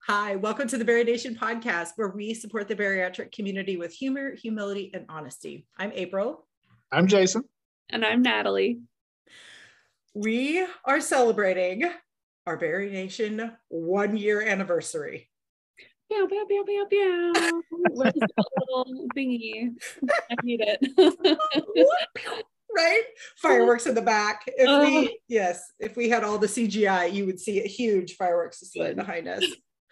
Hi, welcome to the Berry Nation podcast, where we support the bariatric community with humor, humility, and honesty. I'm April. I'm Jason. And I'm Natalie. We are celebrating our Berry Nation 1-year anniversary. Pew, pew, pew, pew, pew. Where's the little thingy? I need it. Right? Fireworks in the back. If we had all the CGI, you would see a huge fireworks display behind us.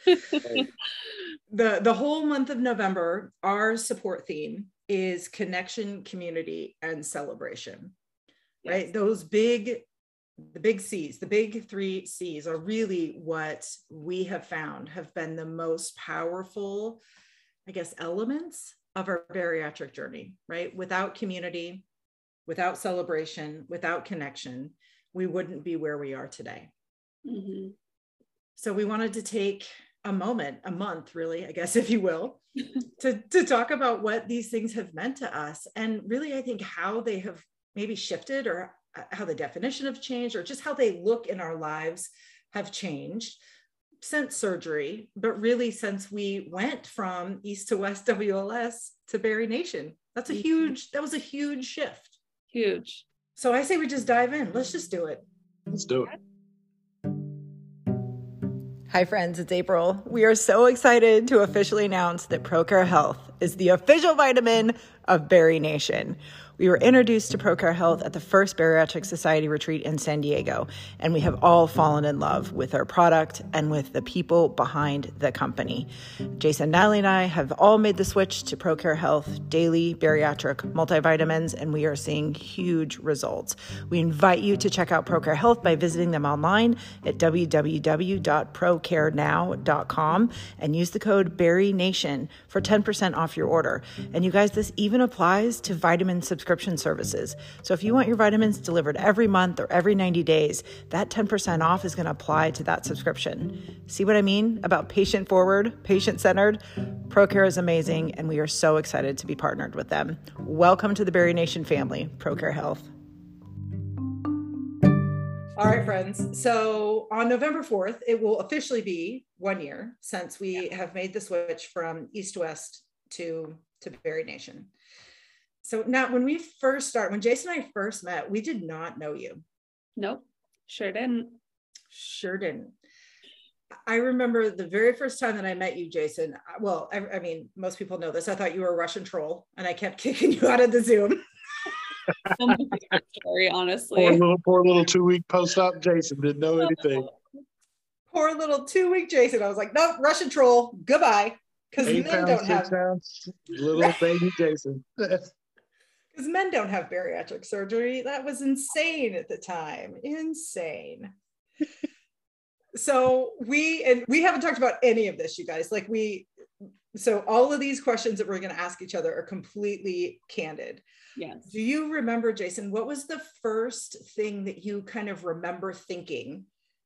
The whole month of November, our support theme is connection, community, and celebration. Yes. Right? The big C's, the big 3 C's are really what we have found have been the most powerful, I guess, elements of our bariatric journey, right? Without community, without celebration, without connection, we wouldn't be where we are today. Mm-hmm. So we wanted to take a month really, I guess, if you will, to talk about what these things have meant to us. And really, I think how they have maybe shifted, or how the definition have changed, or just how they look in our lives have changed since surgery, but really since we went from East to West WLS to Berry Nation. That was a huge shift. Huge. So I say we just dive in. Let's just do it. Let's do it. Hi friends, it's April. We are so excited to officially announce that ProCare Health is the official vitamin of Berry Nation. We were introduced to ProCare Health at the first Bariatric Society retreat in San Diego, and we have all fallen in love with our product and with the people behind the company. Jason, Natalie, and I have all made the switch to ProCare Health daily bariatric multivitamins, and we are seeing huge results. We invite you to check out ProCare Health by visiting them online at www.procarenow.com and use the code BerryNation for 10% off your order. And you guys, this even applies to vitamin subscription services. So if you want your vitamins delivered every month or every 90 days, that 10% off is going to apply to that subscription. See what I mean about patient forward, patient centered? ProCare is amazing, and we are so excited to be partnered with them. Welcome to the Berry Nation family, ProCare Health. All right, friends. So on November 4th, it will officially be 1 year since we have made the switch from East to West to Berry Nation. So now when Jason and I first met, we did not know you. Nope, sure didn't. I remember the very first time that I met you, Jason. Well, I mean, most people know this. I thought you were a Russian troll, and I kept kicking you out of the Zoom. Story, honestly. Poor little 2-week post-op Jason didn't know anything. Poor little 2-week Jason. I was like, nope, Russian troll, goodbye. Because men don't have little baby Jason. Because men don't have bariatric surgery. That was insane at the time. Insane. So we haven't talked about any of this, you guys. So all of these questions that we're going to ask each other are completely candid. Yes. Do you remember, Jason, what was the first thing that you kind of remember thinking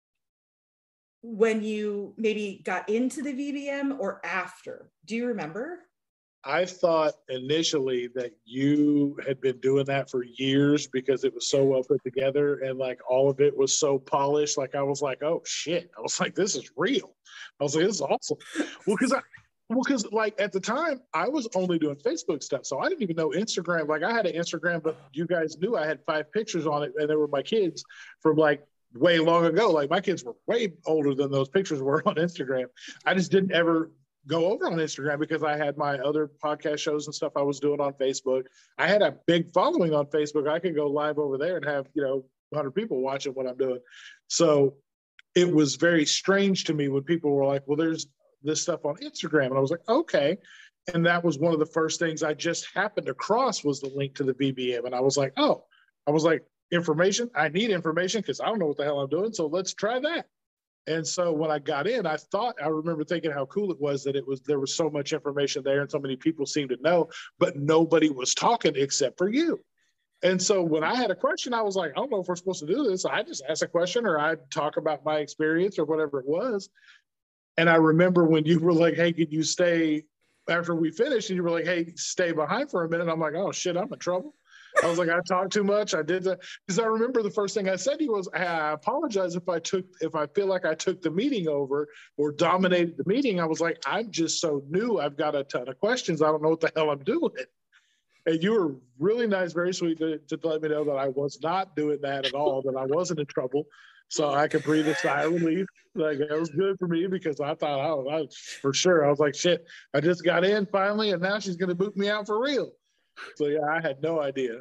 when you maybe got into the VBM or after? Do you remember? I thought initially that you had been doing that for years because it was so well put together and like all of it was so polished. Like I was like, oh shit. I was like, this is real. I was like, this is awesome. Well, because like at the time I was only doing Facebook stuff. So I didn't even know Instagram. Like I had an Instagram, but you guys knew I had 5 pictures on it and they were my kids from like way long ago. Like my kids were way older than those pictures were on Instagram. I just didn't ever go over on Instagram because I had my other podcast shows and stuff I was doing on Facebook. I had a big following on Facebook. I could go live over there and have, 100 people watching what I'm doing. So it was very strange to me when people were like, well, there's this stuff on Instagram. And I was like, okay. And that was one of the first things I just happened across was the link to the VBM. And I was like, information. I need information because I don't know what the hell I'm doing. So let's try that. And so when I got in, I remember thinking how cool it was that there was so much information there and so many people seemed to know, but nobody was talking except for you. And so when I had a question, I was like, I don't know if we're supposed to do this. I just ask a question or I'd talk about my experience or whatever it was. And I remember when you were like, hey, can you stay after we finished? And you were like, hey, stay behind for a minute. I'm like, oh shit, I'm in trouble. I was like, I talked too much. I did that because I remember the first thing I said to you was, I apologize if I feel like I took the meeting over or dominated the meeting. I was like, I'm just so new. I've got a ton of questions. I don't know what the hell I'm doing. And you were really nice, very sweet to let me know that I was not doing that at all, that I wasn't in trouble. So I could breathe a sigh of relief. Like, it was good for me because I thought, I for sure. I was like, shit, I just got in finally, and now she's going to boot me out for real. So yeah, I had no idea.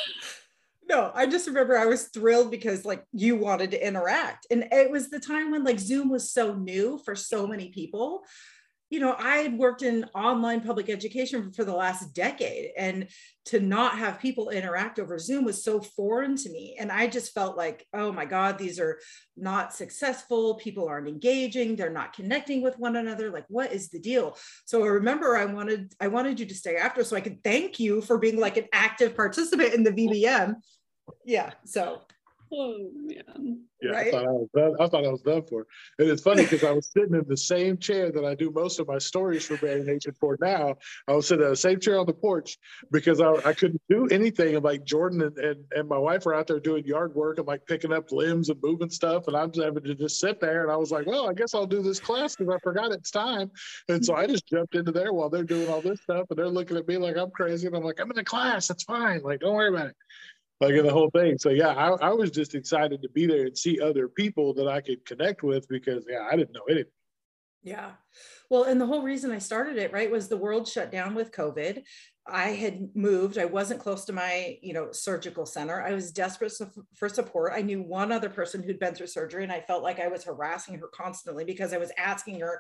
No, I just remember I was thrilled because like you wanted to interact. And it was the time when like Zoom was so new for so many people. You know, I had worked in online public education for the last decade, and to not have people interact over Zoom was so foreign to me. And I just felt like, oh my God, these are not successful. People aren't engaging. They're not connecting with one another. Like, what is the deal? So I remember I wanted you to stay after so I could thank you for being like an active participant in the VBM. Yeah. So. Oh man. Yeah, right? I thought I was done for. And it's funny because I was sitting in the same chair that I do most of my stories for Barry Nation for now. I was sitting in the same chair on the porch because I couldn't do anything. And like Jordan and my wife were out there doing yard work and like picking up limbs and moving stuff. And I'm just having to just sit there. And I was like, well, I guess I'll do this class because I forgot it's time. And so I just jumped into there while they're doing all this stuff. And they're looking at me like I'm crazy. And I'm like, I'm in the class. It's fine. Like, don't worry about it. Like in the whole thing. So yeah, I was just excited to be there and see other people that I could connect with because yeah, I didn't know anything. Yeah. Well, and the whole reason I started it, right, was the world shut down with COVID. I had moved. I wasn't close to my, surgical center. I was desperate for support. I knew one other person who'd been through surgery, and I felt like I was harassing her constantly because I was asking her,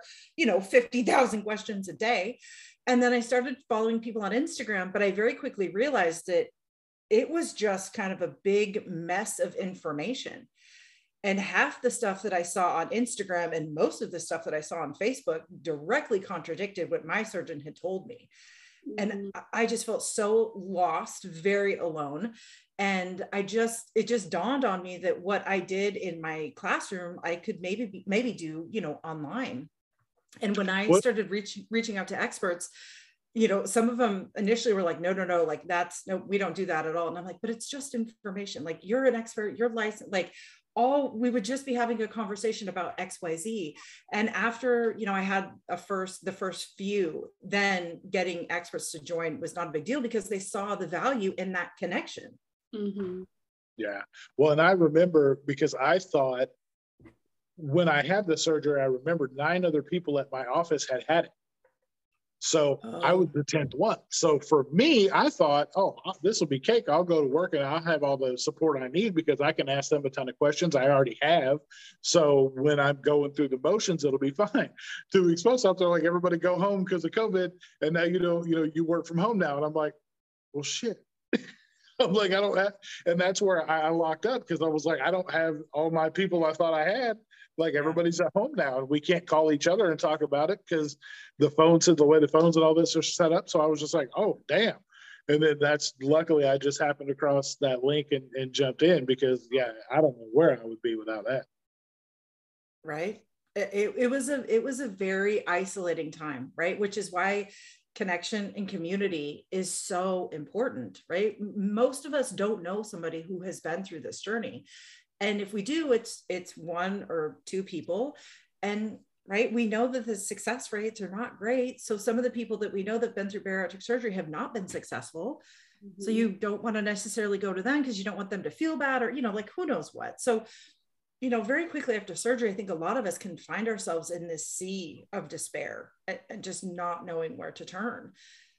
50,000 questions a day. And then I started following people on Instagram, but I very quickly realized that it was just kind of a big mess of information. And half the stuff that I saw on Instagram and most of the stuff that I saw on Facebook directly contradicted what my surgeon had told me. And I just felt so lost, very alone. And it just dawned on me that what I did in my classroom, I could maybe do, online. And when I started reaching out to experts, some of them initially were like, no, like no, we don't do that at all. And I'm like, but it's just information. Like, you're an expert, you're licensed, like we would just be having a conversation about XYZ. And after, I had the first few, then getting experts to join was not a big deal because they saw the value in that connection. Mm-hmm. Yeah. Well, and I remember because I thought when I had the surgery, I remember 9 other people at my office had it. So I was the 10th one. So for me, I thought, this will be cake. I'll go to work and I'll have all the support I need because I can ask them a ton of questions I already have. So when I'm going through the motions, it'll be fine. 2 weeks post, they're like, everybody go home because of COVID. And now, you work from home now. And I'm like, well, shit. I'm like, I don't have, and that's where I locked up because I was like, I don't have all my people I thought I had. Like, everybody's at home now and we can't call each other and talk about it because the way the phones and all this are set up. So I was just like, oh, damn. And then luckily I just happened across that link and jumped in because yeah, I don't know where I would be without that. Right. It was a very isolating time, right? Which is why connection and community is so important, right? Most of us don't know somebody who has been through this journey. And if we do, it's 1 or 2 people. And right, we know that the success rates are not great. So some of the people that we know that have been through bariatric surgery have not been successful. Mm-hmm. So you don't want to necessarily go to them because you don't want them to feel bad or, like who knows what. So, very quickly after surgery, I think a lot of us can find ourselves in this sea of despair and just not knowing where to turn.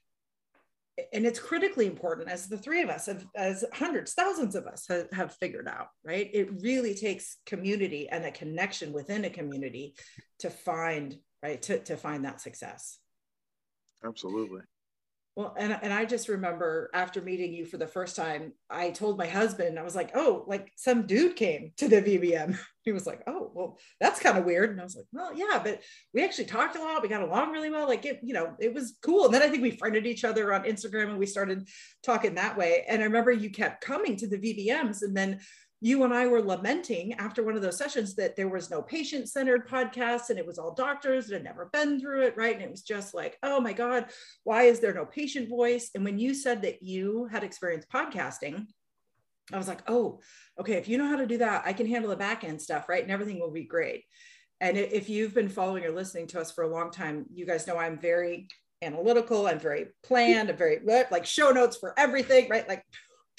And it's critically important, as the 3 of us, as hundreds, thousands of us have figured out, right? It really takes community and a connection within a community to find, right, to find that success. Absolutely. Well, and I just remember after meeting you for the first time, I told my husband, I was like, oh, like some dude came to the VBM. He was like, oh, well, that's kind of weird. And I was like, well, yeah, but we actually talked a lot. We got along really well. Like it was cool. And then I think we friended each other on Instagram and we started talking that way. And I remember you kept coming to the VBMs. And then you and I were lamenting after one of those sessions that there was no patient-centered podcast and it was all doctors that had never been through it, right? And it was just like, oh my God, why is there no patient voice? And when you said that you had experienced podcasting, I was like, oh, okay, if you know how to do that, I can handle the back end stuff, right? And everything will be great. And if you've been following or listening to us for a long time, you guys know I'm very analytical, I'm very planned, I'm very like show notes for everything, right? Like,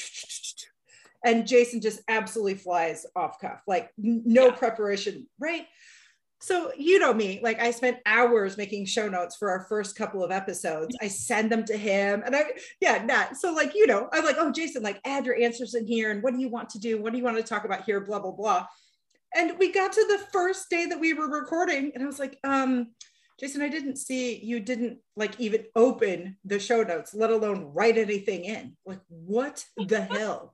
and Jason just absolutely flies off cuff, like no preparation, right? So you know me, like I spent hours making show notes for our first couple of episodes. I send them to him and so like, you know, I'm like, oh, Jason, like add your answers in here. And what do you want to do? What do you want to talk about here? Blah, blah, blah. And we got to the first day that we were recording and I was like, Jason, I didn't see, you didn't like even open the show notes, let alone write anything in. Like, what the hell?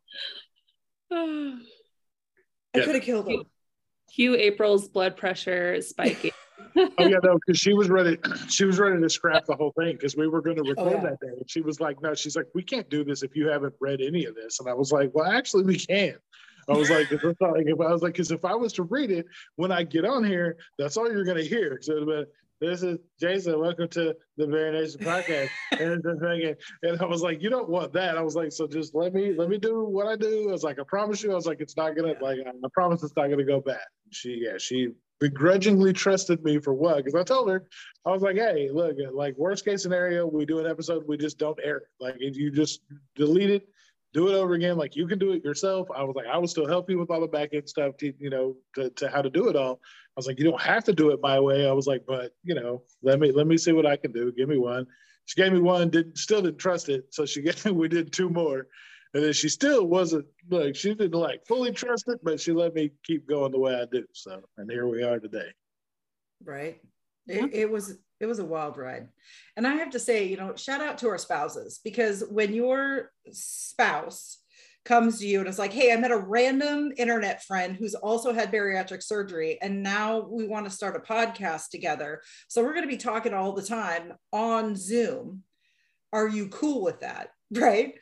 I could have killed him. Cue April's blood pressure spiking. Oh yeah, no, because she was ready to scrap the whole thing because we were going to record that day. And she was like, no, she's like, we can't do this if you haven't read any of this. And I was like, well, actually we can. I was like, because if I was to read it when I get on here, that's all you're going to hear. So this is Jason. Welcome to the Very Nation podcast. And I was like, you don't want that. I was like, so just let me do what I do. I was like, I promise you. I was like, it's not gonna I promise it's not gonna go bad. She begrudgingly trusted me for what? Because I told her, I was like, hey, look, like worst case scenario, we do an episode, we just don't air it. Like if you just delete it, do it over again. Like you can do it yourself. I was like, I will still help you with all the back end stuff to how to do it all. I was like, you don't have to do it my way. I was like, but let me see what I can do. Give me one. She gave me one, still didn't trust it. So we did two more. And then she still wasn't like, she didn't like fully trust it, but she let me keep going the way I do. So, and here we are today. Right. It was a wild ride. And I have to say, shout out to our spouses, because when your spouse comes to you and it's like, hey, I met a random internet friend who's also had bariatric surgery, and now we want to start a podcast together. So we're going to be talking all the time on Zoom. Are you cool with that? Right?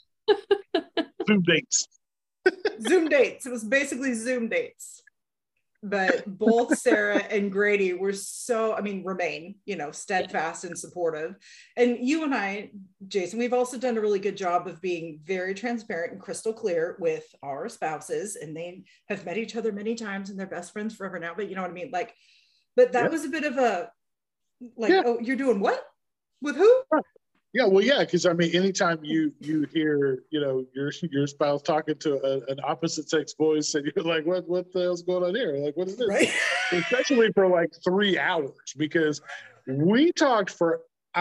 Zoom dates. Zoom dates. It was basically Zoom dates. But both Sarah and Grady were remain, steadfast and supportive. And you and I, Jason, we've also done a really good job of being very transparent and crystal clear with our spouses. And they have met each other many times and they're best friends forever now. But you know what I mean? Like, but that was a bit of a, oh, you're doing what? With who? Yeah, well, yeah, because I mean, anytime you hear, your spouse talking to an opposite sex voice, and you're like, what the hell's going on here? Like, what is this? Right? Especially for like 3 hours, because we talked for,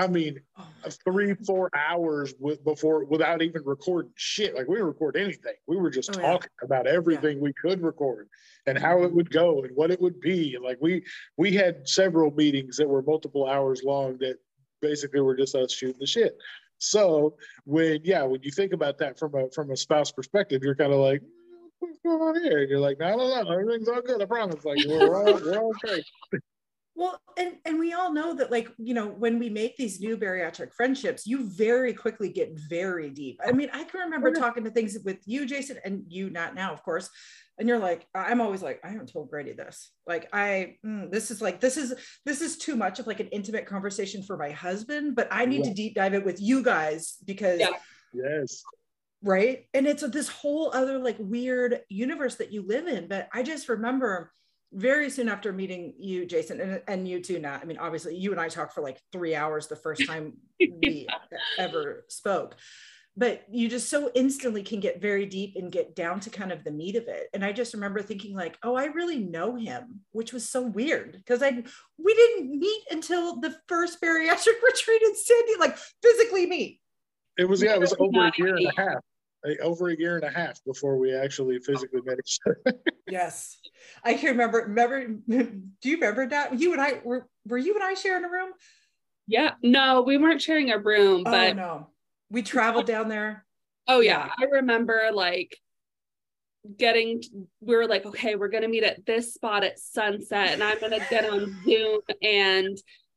3-4 hours without even recording shit. Like we didn't record anything. We were just talking about everything we could record and how it would go and what it would be. And like we had several meetings that were multiple hours long that basically we're just us shooting the shit. So when you think about that from a spouse perspective, you're kind of like, what's going on here? And you're like, no, everything's all good. I promise. Like we're all okay. Well, and we all know that, like, when we make these new bariatric friendships, you very quickly get very deep. I mean, I can remember talking to things with you, Jason, and you not now, of course. And you're like, I'm always like, I haven't told Grady this. Like, this is too much of like an intimate conversation for my husband, but I need to deep dive it with you guys because yes. Right. And it's this whole other like weird universe that you live in. But I just remember very soon after meeting you, Jason, and you too, Nat. I mean, obviously you and I talked for like 3 hours the first time we ever spoke. But you just so instantly can get very deep and get down to kind of the meat of it. And I just remember thinking like, oh, I really know him, which was so weird because we didn't meet until the first bariatric retreat in Sandy, like physically meet. It was over a year and a half. Over a year and a half before we actually physically met each other. Yes. I can remember, do you remember that? You and I, were you and I sharing a room? Yeah. No, we weren't sharing a room, but no. We traveled down there. Oh yeah. I remember like we were like, okay, we're going to meet at this spot at sunset and I'm going to get on Zoom and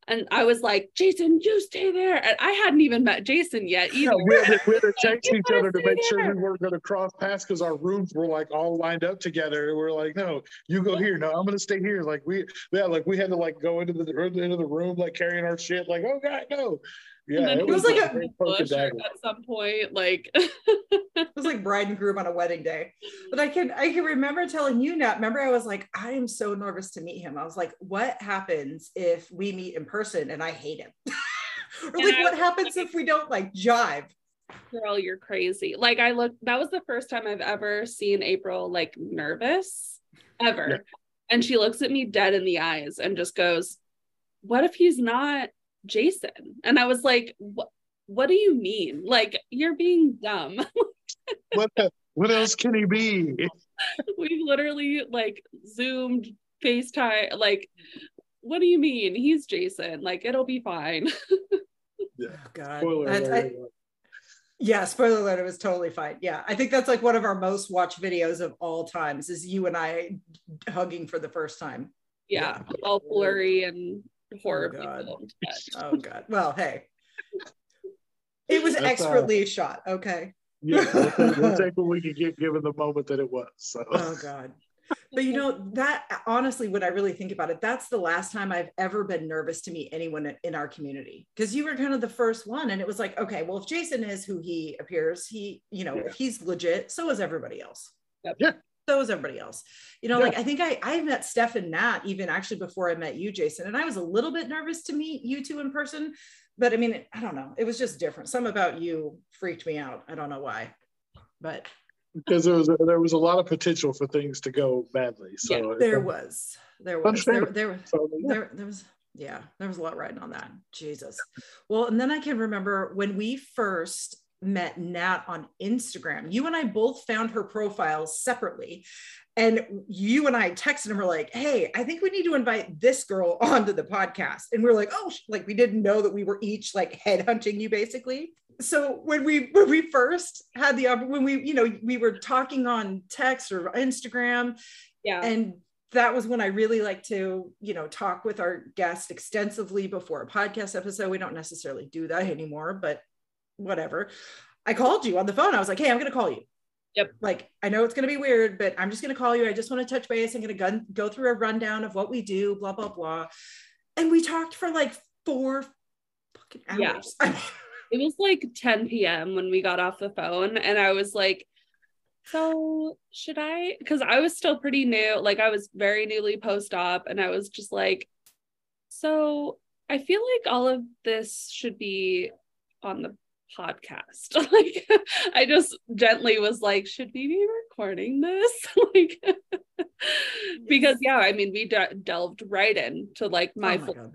And I was like, Jason, you stay there. And I hadn't even met Jason yet either. Yeah, we had to text You each gotta other to stay make sure there. we weren't going to cross paths because our rooms were like all lined up together. And we're like, no, you go here. No, I'm going to stay here. Like we had to like go into the room, like carrying our shit. Like, oh God, no. And Yeah, then it he was like like a very cloak and bush dagger. at some point, like It was like bride and groom on a wedding day. But I can remember telling you, Nat, remember I was like, I am so nervous to meet him. I was like, what happens if we meet in person and I hate him? Or like, what happens if we don't like jive? girl, you're crazy. Like that was the first time I've ever seen April like nervous ever. Yeah. And she looks at me dead in the eyes and just goes, what if he's not Jason? And I was like, what do you mean? Like, you're being dumb. What else can he be? We literally like Zoomed, FaceTime, like, what do you mean? He's Jason. Like, it'll be fine. Yeah. Oh, God. Spoiler alert. Yeah, spoiler alert, it was totally fine. Yeah, I think that's like one of our most watched videos of all times is you and I hugging for the first time. Yeah, all blurry and horribly God. filmed. Oh God. Well, hey, it was expertly shot. Okay. Yeah, we'll take what we can get given the moment that it was. So. Oh God. But you know, that honestly, when I really think about it, that's the last time I've ever been nervous to meet anyone in our community, because you were kind of the first one. And it was like, okay, well, if Jason is who he appears, he, you know, if he's legit, so is everybody else. Yep. Yeah. So is everybody else. You know, like I think I met Steph and Nat even actually before I met you, Jason. And I was a little bit nervous to meet you two in person. But I mean, I don't know. It was just different. Some about you freaked me out. I don't know why. But because there was a lot of potential for things to go badly. So yeah, there was a lot riding on that. Jesus. Well, and then I can remember when we first met Nat on Instagram, you and I both found her profile separately. And you and I texted and were like, hey, I think we need to invite this girl onto the podcast. And we were like, oh, like we didn't know that we were each like headhunting you basically. So when we first had we were talking on text or Instagram, and that was when I really like to, talk with our guest extensively before a podcast episode. We don't necessarily do that anymore, but whatever. I called you on the phone. I was like, hey, I'm going to call you. Yep. Like, I know it's going to be weird, but I'm just going to call you. I just want to touch base. I'm going to go through a rundown of what we do, blah, blah, blah. And we talked for like 4 fucking hours. Yeah. It was like 10 p.m. when we got off the phone. And I was like, so should I? Because I was still pretty new. Like I was very newly post-op. And I was just like, so I feel like all of this should be on the podcast. Like I just gently was like, should we be recording this? Like because I mean we delved right into like my full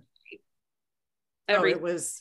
it was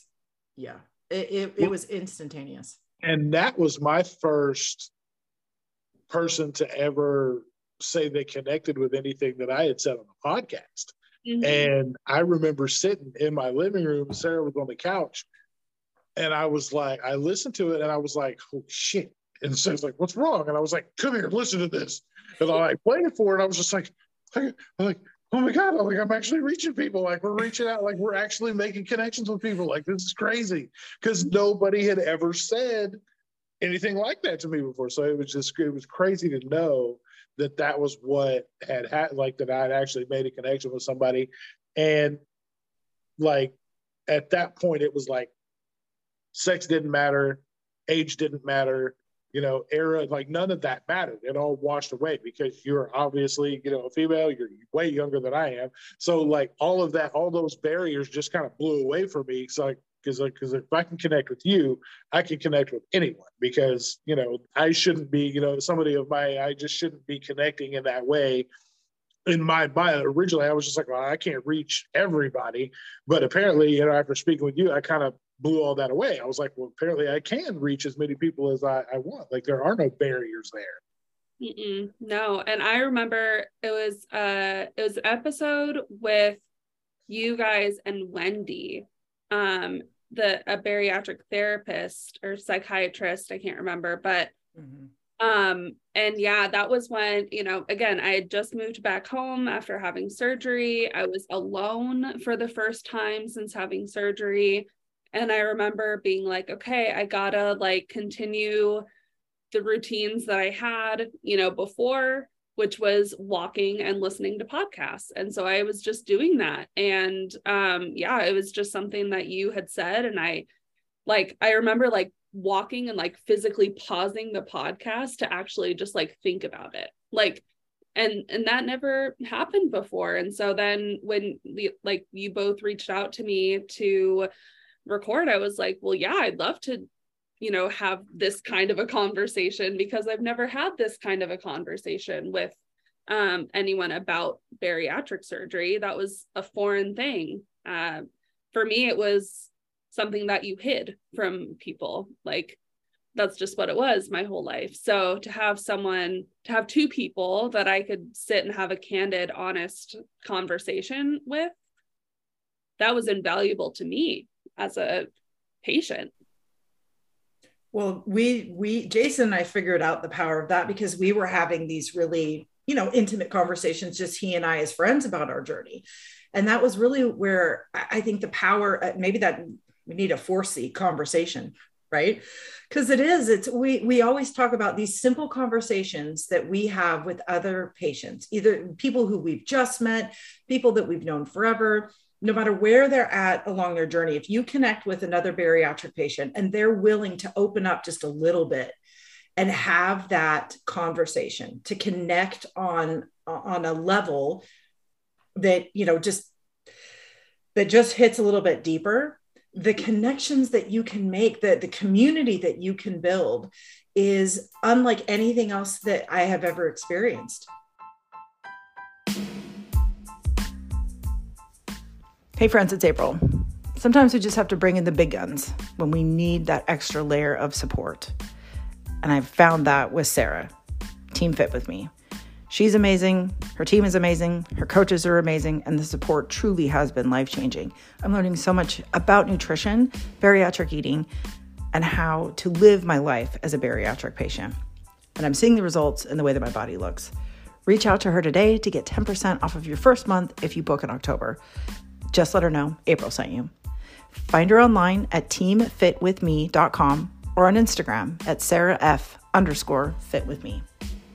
it was instantaneous. And that was my first person to ever say they connected with anything that I had said on the podcast. Mm-hmm. And I remember sitting in my living room, Sarah was on the couch. And I was like, I listened to it and I was like, oh shit. And Sarah's like, what's wrong? And I was like, come here, listen to this. And I like played it for her and I was just like, I'm like, oh my God, I'm actually reaching people. Like we're reaching out, like we're actually making connections with people. Like this is crazy. Because nobody had ever said anything like that to me before. So it was crazy to know that was what had like that I'd actually made a connection with somebody. And like at that point it was like, sex didn't matter, age didn't matter, era, like none of that mattered. It all washed away because you're obviously, a female, you're way younger than I am. So like all of that, all those barriers just kind of blew away for me. So because if I can connect with you, I can connect with anyone because, I shouldn't be, somebody of I just shouldn't be connecting in that way. In my mind, originally I was just like, well, I can't reach everybody. But apparently, after speaking with you, I kind of blew all that away. I was like, well, apparently I can reach as many people as I want. Like there are no barriers there. No. And I remember it was an episode with you guys and Wendy, a bariatric therapist or psychiatrist, I can't remember, but And yeah, that was when, you know, again, I had just moved back home after having surgery. I was alone for the first time since having surgery. And I remember being like, okay, I gotta like continue the routines that I had, you know, before, which was walking and listening to podcasts. And so I was just doing that. And yeah, it was just something that you had said. And I remember like walking and like physically pausing the podcast to actually just like think about it. Like, and that never happened before. And so then when you both reached out to me to record, I was like, well, yeah, I'd love to, you know, have this kind of a conversation, because I've never had this kind of a conversation with anyone about bariatric surgery. That was a foreign thing. For me, it was something that you hid from people. Like, that's just what it was my whole life. So to have two people that I could sit and have a candid, honest conversation with, that was invaluable to me as a patient. Well, we Jason and I figured out the power of that because we were having these really, you know, intimate conversations, just he and I as friends, about our journey. And that was really where I think the power, maybe that we need a 4C conversation, right? Because we always talk about these simple conversations that we have with other patients, either people who we've just met, people that we've known forever, no matter where they're at along their journey. If you connect with another bariatric patient and they're willing to open up just a little bit and have that conversation, to connect on a level that, you know, just hits a little bit deeper, the connections that you can make, the community that you can build is unlike anything else that I have ever experienced. Hey friends, it's April. Sometimes we just have to bring in the big guns when we need that extra layer of support. And I've found that with Sarah, Team Fit With Me. She's amazing, her team is amazing, her coaches are amazing, and the support truly has been life-changing. I'm learning so much about nutrition, bariatric eating, and how to live my life as a bariatric patient. And I'm seeing the results in the way that my body looks. Reach out to her today to get 10% off of your first month if you book in October. Just let her know April sent you. Find her online at teamfitwithme.com or on Instagram at sarahf_fitwithme.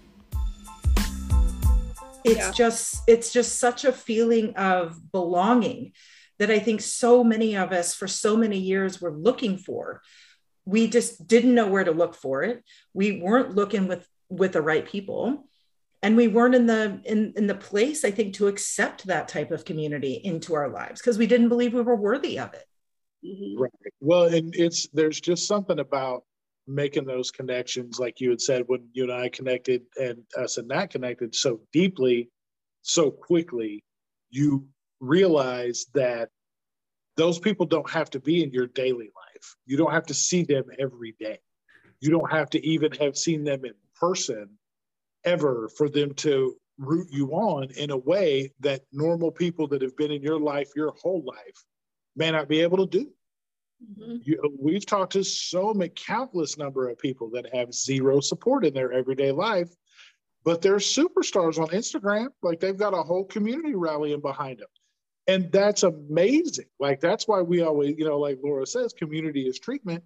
It's just such a feeling of belonging that I think so many of us for so many years were looking for. We just didn't know where to look for it. We weren't looking with the right people. And we weren't in the place, I think, to accept that type of community into our lives because we didn't believe we were worthy of it. Mm-hmm. Right. Well, and there's just something about making those connections, like you had said, when you and I connected and us and Nat connected so deeply, so quickly, you realize that those people don't have to be in your daily life. You don't have to see them every day. You don't have to even have seen them in person ever for them to root you on in a way that normal people that have been in your life your whole life may not be able to do. Mm-hmm. We've talked to so many countless number of people that have zero support in their everyday life, but they're superstars on Instagram. Like they've got a whole community rallying behind them. And that's amazing. Like that's why we always, like Laura says, community is treatment.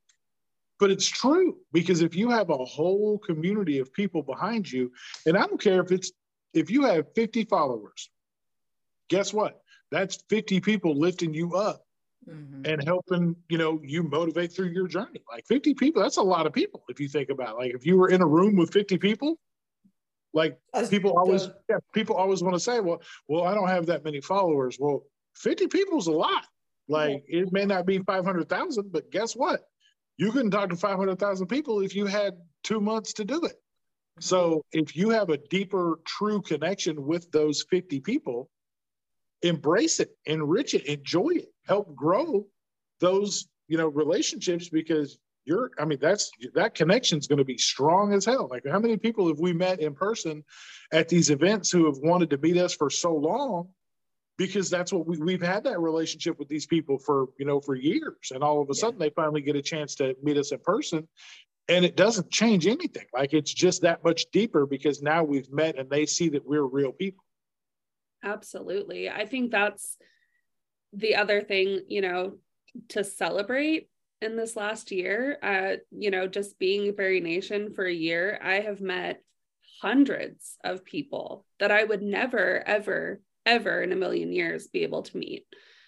But it's true, because if you have a whole community of people behind you, and I don't care if you have 50 followers, guess what? That's 50 people lifting you up. Mm-hmm. And helping, you motivate through your journey. Like 50 people, that's a lot of people. If you think about it. Like if you were in a room with 50 people, like people always want to say, well, I don't have that many followers. Well, 50 people is a lot. Like it may not be 500,000, but guess what? You couldn't talk to 500,000 people if you had 2 months to do it. Mm-hmm. So if you have a deeper, true connection with those 50 people, embrace it, enrich it, enjoy it, help grow those, relationships, because that connection is going to be strong as hell. Like how many people have we met in person at these events who have wanted to meet us for so long, because that's what we've had that relationship with these people for years. And all of a sudden they finally get a chance to meet us in person. And it doesn't change anything. Like, it's just that much deeper because now we've met and they see that we're real people. Absolutely. I think that's the other thing, to celebrate in this last year. Just being Berry Nation for a year, I have met hundreds of people that I would never, ever, ever in a million years be able to meet.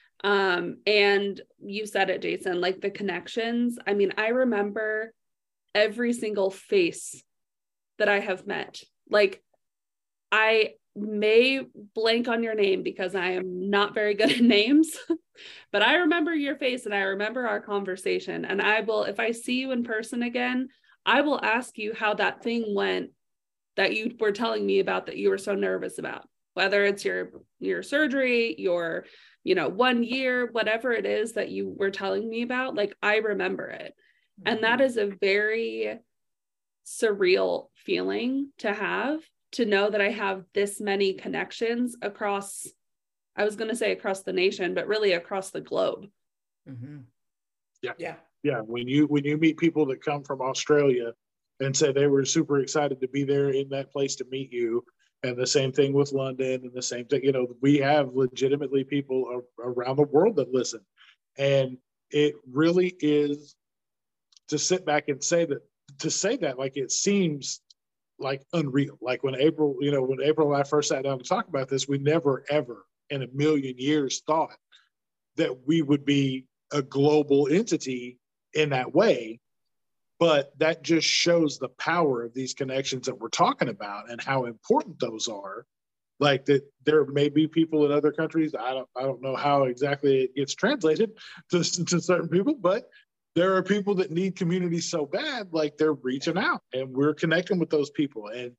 And you said it, Jason, like the connections. I mean, I remember every single face that I have met. Like, I may blank on your name because I am not very good at names, but I remember your face and I remember our conversation. And I will, if I see you in person again, I will ask you how that thing went that you were telling me about that you were so nervous about, whether it's your surgery, your 1 year, whatever it is that you were telling me about. Like, I remember it. And that is a very surreal feeling to have, to know that I have this many connections across, I was going to say across the nation, but really across the globe. Mm-hmm. Yeah. When you meet people that come from Australia and say they were super excited to be there in that place to meet you, and the same thing with London, and the same thing, we have legitimately people around the world that listen. And it really is, to sit back and say that, like, it seems like unreal. Like when April and I first sat down to talk about this, we never, ever in a million years thought that we would be a global entity in that way. But that just shows the power of these connections that we're talking about and how important those are. Like, that there may be people in other countries. I don't know how exactly it gets translated to certain people, but there are people that need community so bad, like they're reaching out and we're connecting with those people. And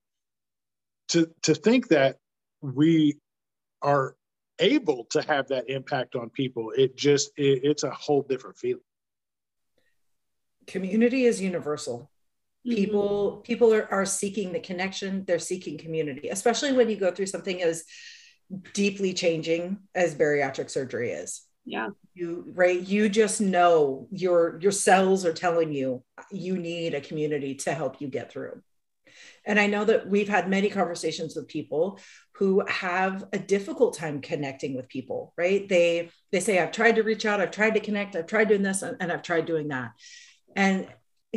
to think that we are able to have that impact on people, it's a whole different feeling. Community is universal. Mm-hmm. People are seeking the connection. They're seeking community, especially when you go through something as deeply changing as bariatric surgery is. Yeah. You just know your cells are telling you need a community to help you get through. And I know that we've had many conversations with people who have a difficult time connecting with people, right? They say, I've tried to reach out, I've tried to connect, I've tried doing this, and I've tried doing that. And,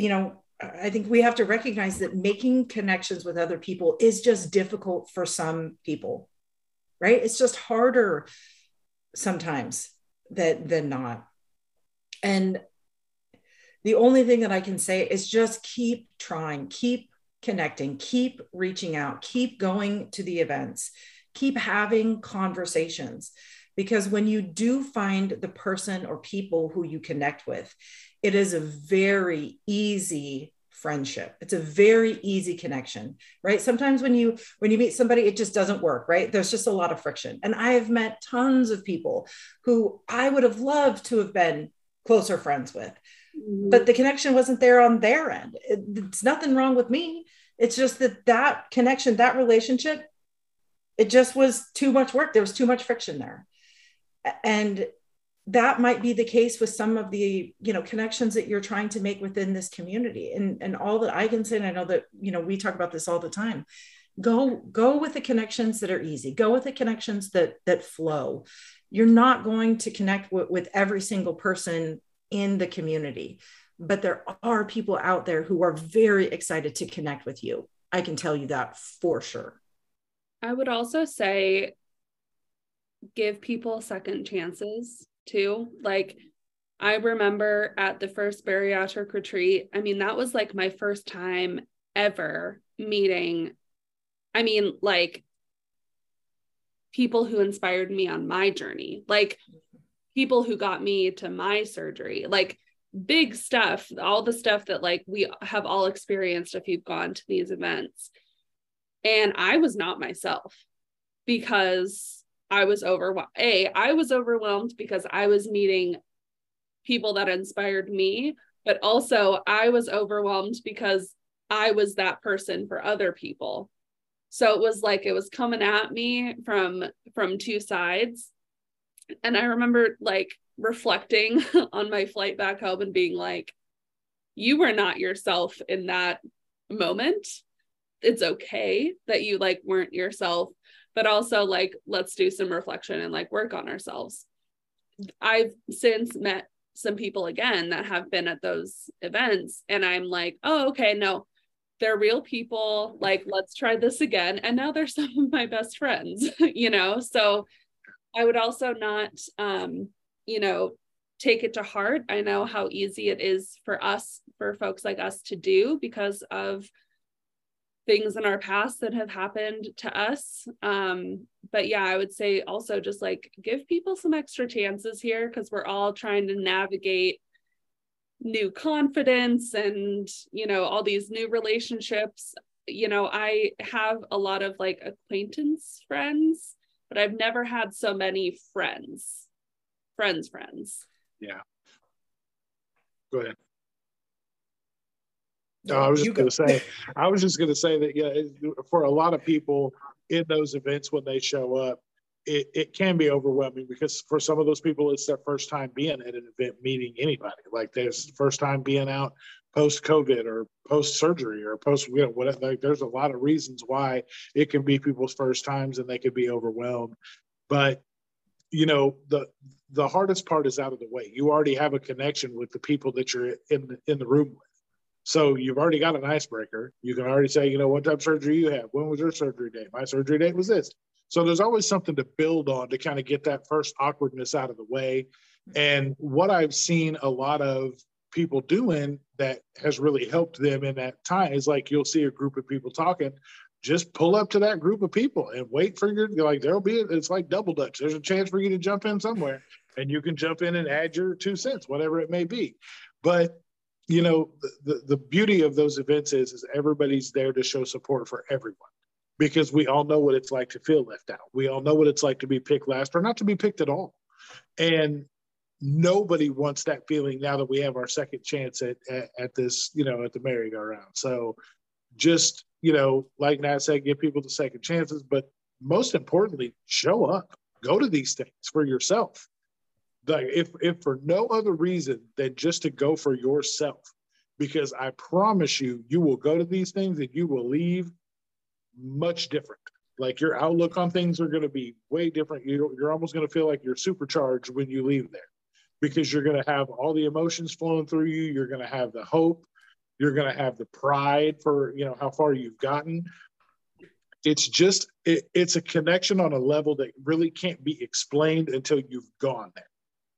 I think we have to recognize that making connections with other people is just difficult for some people, right? It's just harder sometimes than not. And the only thing that I can say is just keep trying, keep connecting, keep reaching out, keep going to the events, keep having conversations. Because when you do find the person or people who you connect with, it is a very easy friendship. It's a very easy connection, right? Sometimes when you meet somebody, it just doesn't work, right? There's just a lot of friction. And I have met tons of people who I would have loved to have been closer friends with, but the connection wasn't there on their end. It's nothing wrong with me. It's just that connection, that relationship, it just was too much work. There was too much friction there. And that might be the case with some of the, connections that you're trying to make within this community. And all that I can say, and I know that, we talk about this all the time, go with the connections that are easy, go with the connections that flow. You're not going to connect with every single person in the community, but there are people out there who are very excited to connect with you. I can tell you that for sure. I would also say, give people second chances too. Like, I remember at the first bariatric retreat, I mean, that was like my first time ever meeting, like, people who inspired me on my journey, like people who got me to my surgery, like big stuff, all the stuff that like we have all experienced if you've gone to these events. And I was not myself because I was overwhelmed. I was overwhelmed because I was meeting people that inspired me, but also I was overwhelmed because I was that person for other people. So it was like, it was coming at me from two sides. And I remember like reflecting on my flight back home and being like, you were not yourself in that moment. It's okay that you like weren't yourself, but also like, let's do some reflection and like work on ourselves. I've since met some people again that have been at those events, and I'm like, oh, okay, no, they're real people. Like, let's try this again. And now they're some of my best friends, you know? So I would also not, you know, take it to heart. I know how easy it is for us, for folks like us to do because of things in our past that have happened to us. But yeah, I would say also just like give people some extra chances here, because we're all trying to navigate new confidence and, you know, all these new relationships. You know, I have a lot of like acquaintance friends, but I've never had so many friends. Yeah. Go ahead. No, I was just going to say that, yeah, for a lot of people in those events, when they show up, it can be overwhelming, because for some of those people, it's their first time being at an event, meeting anybody. Like there's first time being out post-COVID or post-surgery or post, you know, whatever. Like there's a lot of reasons why it can be people's first times and they could be overwhelmed. But, you know, the hardest part is out of the way. You already have a connection with the people that you're in the room with. So you've already got an icebreaker. You can already say, you know, what type of surgery you have? When was your surgery date? My surgery date was this. So there's always something to build on to kind of get that first awkwardness out of the way. And what I've seen a lot of people doing that has really helped them in that time is like, you'll see a group of people talking, just pull up to that group of people and wait for like, it's like double dutch. There's a chance for you to jump in somewhere, and you can jump in and add your 2 cents, whatever it may be. But you know, the beauty of those events is everybody's there to show support for everyone, because we all know what it's like to feel left out. We all know what it's like to be picked last or not to be picked at all. And nobody wants that feeling now that we have our second chance at this, you know, at the merry-go-round. So just, you know, like Nat said, give people the second chances, but most importantly, show up, go to these things for yourself. Like if for no other reason than just to go for yourself, because I promise you, you will go to these things and you will leave much different. Like your outlook on things are going to be way different. You're almost going to feel like you're supercharged when you leave there, because you're going to have all the emotions flowing through you. You're going to have the hope. You're going to have the pride for, you know, how far you've gotten. It's just, it's a connection on a level that really can't be explained until you've gone there.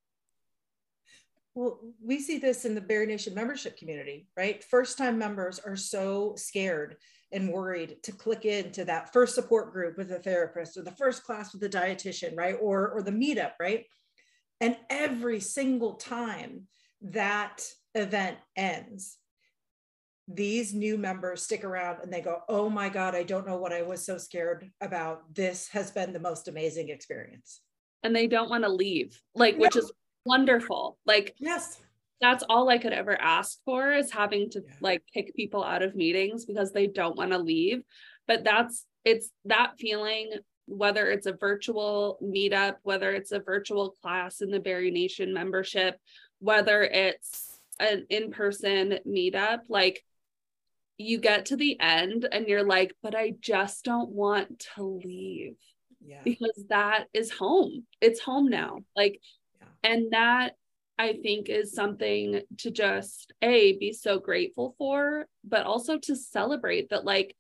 Well, we see this in the Berry Nation membership community, right? First-time members are so scared and worried to click into that first support group with a therapist, or the first class with a dietitian, right? Or the meetup, right? And every single time that event ends, these new members stick around and they go, oh my God, I don't know what I was so scared about. This has been the most amazing experience. And they don't want to leave, like, which is wonderful. Like, yes, that's all I could ever ask for, is having to like kick people out of meetings because they don't want to leave. But it's that feeling, whether it's a virtual meetup, whether it's a virtual class in the Berry Nation membership, whether it's an in-person meetup, like you get to the end and you're like, but I just don't want to leave. Yeah. Because that is home. It's home now. Like, and that I think is something to just be so grateful for, but also to celebrate that, like,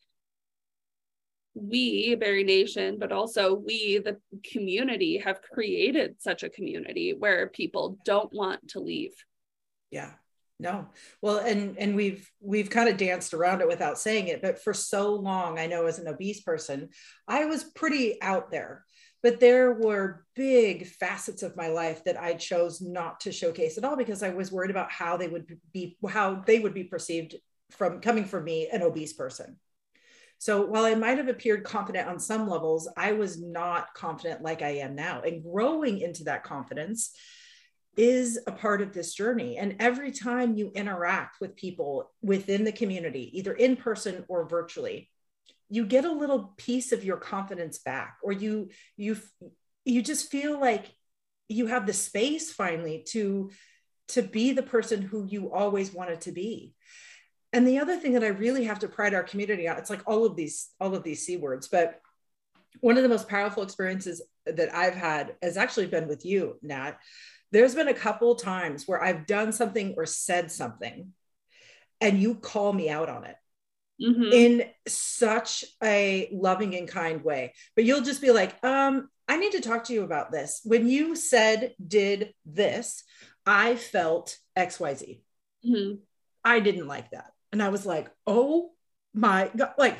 we, Berry Nation, but also we, the community, have created such a community where people don't want to leave. Yeah, no. Well, and we've kind of danced around it without saying it, but for so long, I know as an obese person, I was pretty out there. But there were big facets of my life that I chose not to showcase at all, because I was worried about how they would be perceived from coming from me, an obese person. So while I might have appeared confident on some levels, I was not confident like I am now. And growing into that confidence is a part of this journey. And every time you interact with people within the community, either in person or virtually, you get a little piece of your confidence back, or you just feel like you have the space finally to to be the person who you always wanted to be. And the other thing that I really have to pride our community on, it's like all of these C words, but one of the most powerful experiences that I've had has actually been with you, Nat. There's been a couple times where I've done something or said something and you call me out on it in such a loving and kind way. But you'll just be like, I need to talk to you about this. When you did this, I felt XYZ. I didn't like that. And I was like, oh my God, like,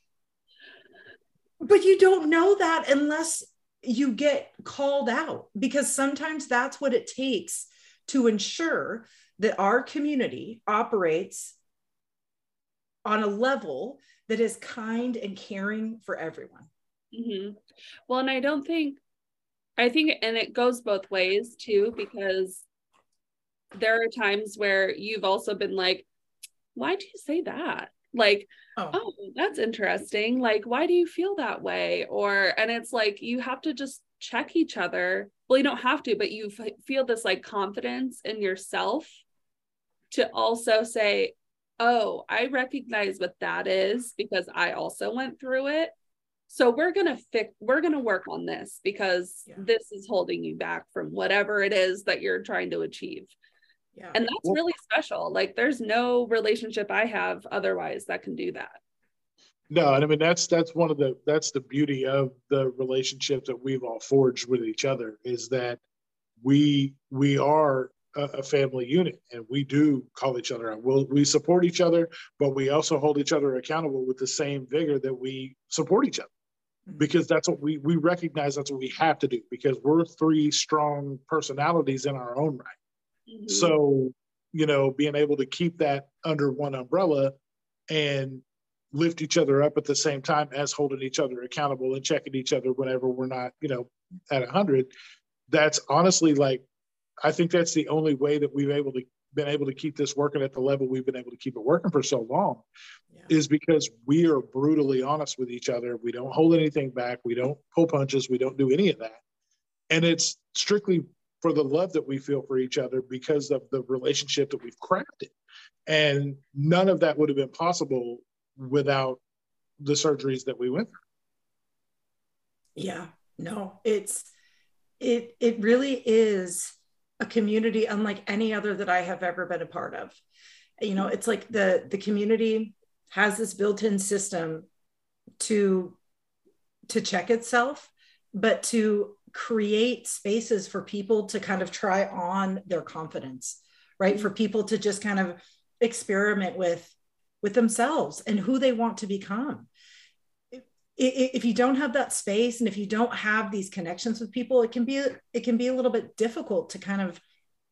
but you don't know that unless you get called out, because sometimes that's what it takes to ensure that our community operates on a level that is kind and caring for everyone. Well, and I think, and it goes both ways too, because there are times where you've also been like, why do you say that? Like, oh, that's interesting. Like, why do you feel that way? And it's like, you have to just check each other. Well, you don't have to, but you feel this like confidence in yourself to also say, oh, I recognize what that is because I also went through it. So we're going to work on this because this is holding you back from whatever it is that you're trying to achieve. Yeah. And that's really special. Like, there's no relationship I have otherwise that can do that. No, and I mean that's the beauty of the relationship that we've all forged with each other, is that we are a family unit, and we do call each other out. We support each other, but we also hold each other accountable with the same vigor that we support each other, because that's what we recognize, that's what we have to do, because we're three strong personalities in our own right. So, being able to keep that under one umbrella and lift each other up at the same time as holding each other accountable and checking each other whenever we're not, at 100, that's honestly, like, I think that's the only way that we've been able to keep this working at the level we've been able to keep it working for so long, is because we are brutally honest with each other. We don't hold anything back. We don't pull punches. We don't do any of that. And it's strictly for the love that we feel for each other because of the relationship that we've crafted. And none of that would have been possible without the surgeries that we went through. Yeah, no, it really is a community unlike any other that I have ever been a part of. It's like the community has this built-in system to check itself, but to create spaces for people to kind of try on their confidence, right? For people to just kind of experiment with themselves and who they want to become. If you don't have that space, and if you don't have these connections with people, it can be a little bit difficult to kind of,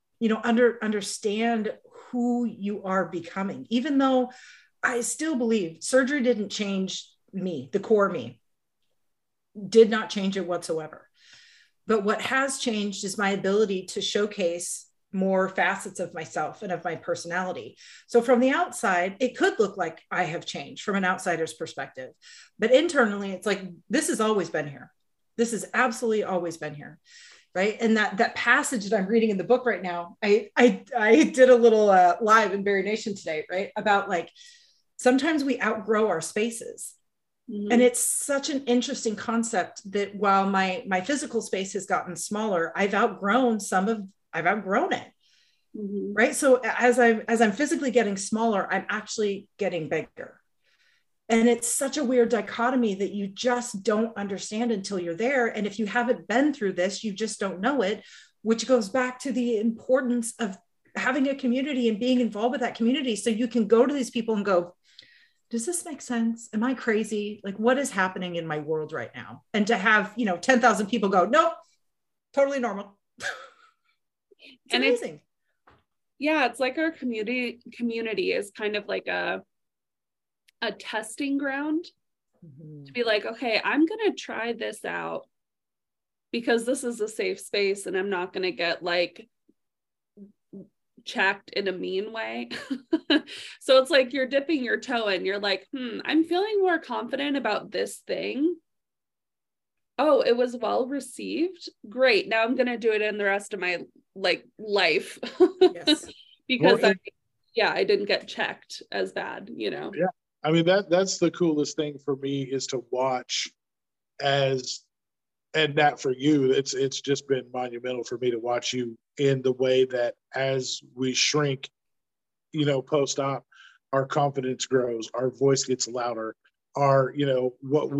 understand who you are becoming. Even though I still believe surgery didn't change me, the core me did not change it whatsoever. But what has changed is my ability to showcase more facets of myself and of my personality. So from the outside, it could look like I have changed from an outsider's perspective, but internally it's like, this has always been here. This has absolutely always been here. Right. And that passage that I'm reading in the book right now, I did a little live in Berry Nation today, right? About like, sometimes we outgrow our spaces. And it's such an interesting concept that while my physical space has gotten smaller, I've outgrown it. Right. So as I'm physically getting smaller, I'm actually getting bigger. And it's such a weird dichotomy that you just don't understand until you're there. And if you haven't been through this, you just don't know it, which goes back to the importance of having a community and being involved with that community. So you can go to these people and go, does this make sense? Am I crazy? Like, what is happening in my world right now? And to have, 10,000 people go, nope, totally normal. It's amazing. It's like our community is kind of like a testing ground to be like, okay, I'm going to try this out because this is a safe space and I'm not going to get like checked in a mean way. So it's like you're dipping your toe in. You're like, I'm feeling more confident about this thing. Oh, it was well received. Great. Now I'm going to do it in the rest of my life. Yes. Because I didn't get checked as bad, you know. Yeah. I mean, that's the coolest thing for me, is to watch as, and that for you, it's just been monumental for me to watch you in the way that as we shrink, you know, post-op, our confidence grows, our voice gets louder, our, you know, what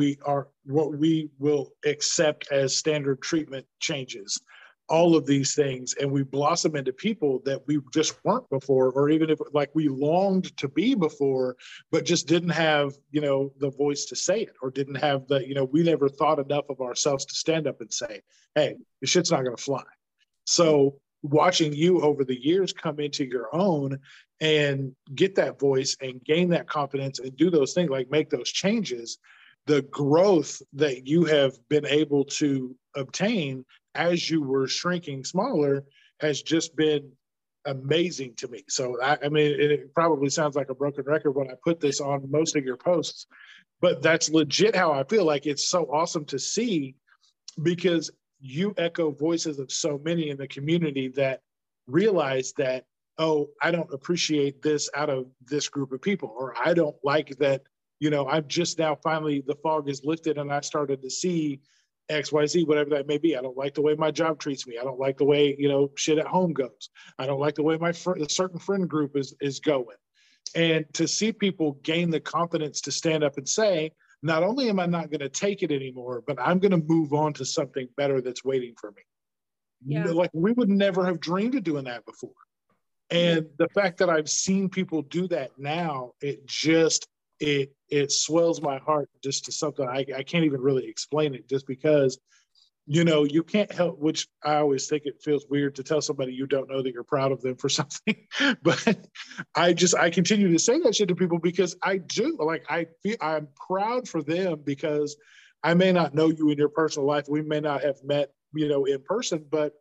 we will accept as standard treatment changes, all of these things, and we blossom into people that we just weren't before, or even if like we longed to be before, but just didn't have, you know, the voice to say it, or didn't have the, you know, we never thought enough of ourselves to stand up and say, hey, this shit's not going to fly. So watching you over the years come into your own and get that voice and gain that confidence and do those things, like make those changes, the growth that you have been able to obtain as you were shrinking smaller has just been amazing to me. So I mean, it probably sounds like a broken record when I put this on most of your posts, but that's legit how I feel. Like, it's so awesome to see, because you echo voices of so many in the community that realize that, oh, I don't appreciate this out of this group of people, or I don't like that, you know, I'm just now finally, the fog is lifted and I started to see XYZ, whatever that may be. I don't like the way my job treats me. I don't like the way, you know, shit at home goes. I don't like the way my certain friend group is going. And to see people gain the confidence to stand up and say, not only am I not going to take it anymore, but I'm going to move on to something better that's waiting for me. Yeah. Like, we would never have dreamed of doing that before. And the fact that I've seen people do that now, it just, it swells my heart just to something I can't even really explain it, just because, you know, you can't help, which I always think it feels weird to tell somebody you don't know that you're proud of them for something. But I continue to say that shit to people because I do. Like, I feel I'm proud for them, because I may not know you in your personal life. We may not have met, you know, in person, but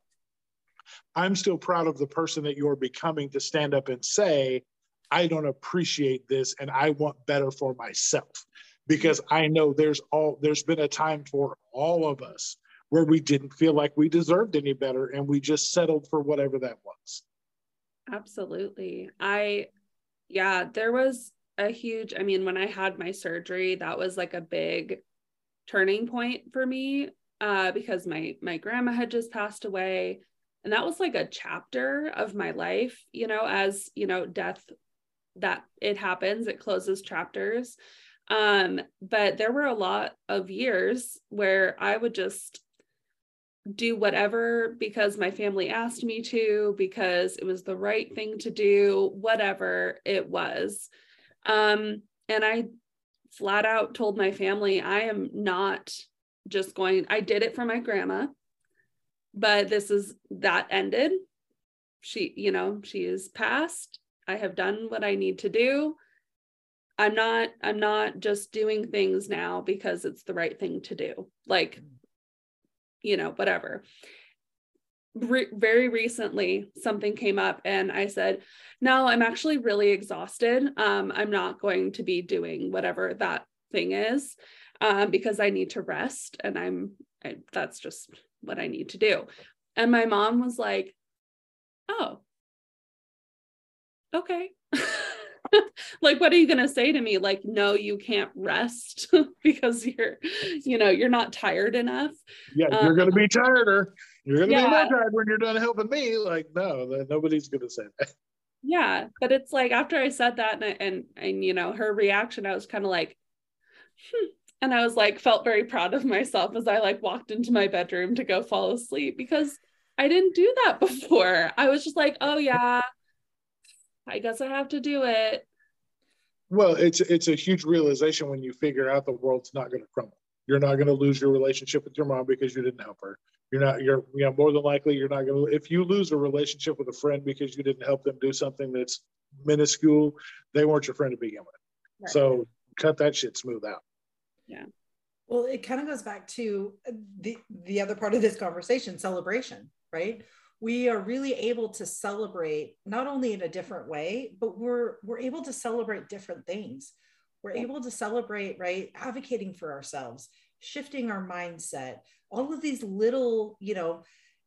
I'm still proud of the person that you're becoming to stand up and say, I don't appreciate this and I want better for myself. Because I know there's been a time for all of us where we didn't feel like we deserved any better and we just settled for whatever that was. Absolutely. There was a huge, I mean, when I had my surgery, that was like a big turning point for me, because my grandma had just passed away. And that was like a chapter of my life, you know, as, you know, death, that it happens, it closes chapters. But there were a lot of years where I would just do whatever because my family asked me to, because it was the right thing to do, whatever it was. And I flat out told my family, I am not just going, I did it for my grandma, but that ended. She, you know, she is passed. I have done what I need to do. I'm not just doing things now because it's the right thing to do. Like, you know, whatever. Very recently, something came up and I said, no, I'm actually really exhausted. I'm not going to be doing whatever that thing is, because I need to rest, and that's just what I need to do. And my mom was like, oh, okay. Like, what are you going to say to me? Like, no, you can't rest because you're not tired enough. Yeah, you're going to be tireder. You're going to be more tired when you're done helping me. Like, no, nobody's going to say that. Yeah, but it's like, after I said that and you know, her reaction, I was kind of like, and I was like, felt very proud of myself as I like walked into my bedroom to go fall asleep, because I didn't do that before. I was just like, oh yeah, I guess I have to do it. Well, it's a huge realization when you figure out the world's not going to crumble. You're not going to lose your relationship with your mom because you didn't help her. More than likely, you're not going to, if you lose a relationship with a friend because you didn't help them do something that's minuscule, they weren't your friend to begin with. Right. So cut that shit smooth out. Yeah. Well, it kind of goes back to the other part of this conversation, celebration, right? We are really able to celebrate not only in a different way, but we're able to celebrate different things. We're able to celebrate, right? Advocating for ourselves, shifting our mindset, all of these little, you know,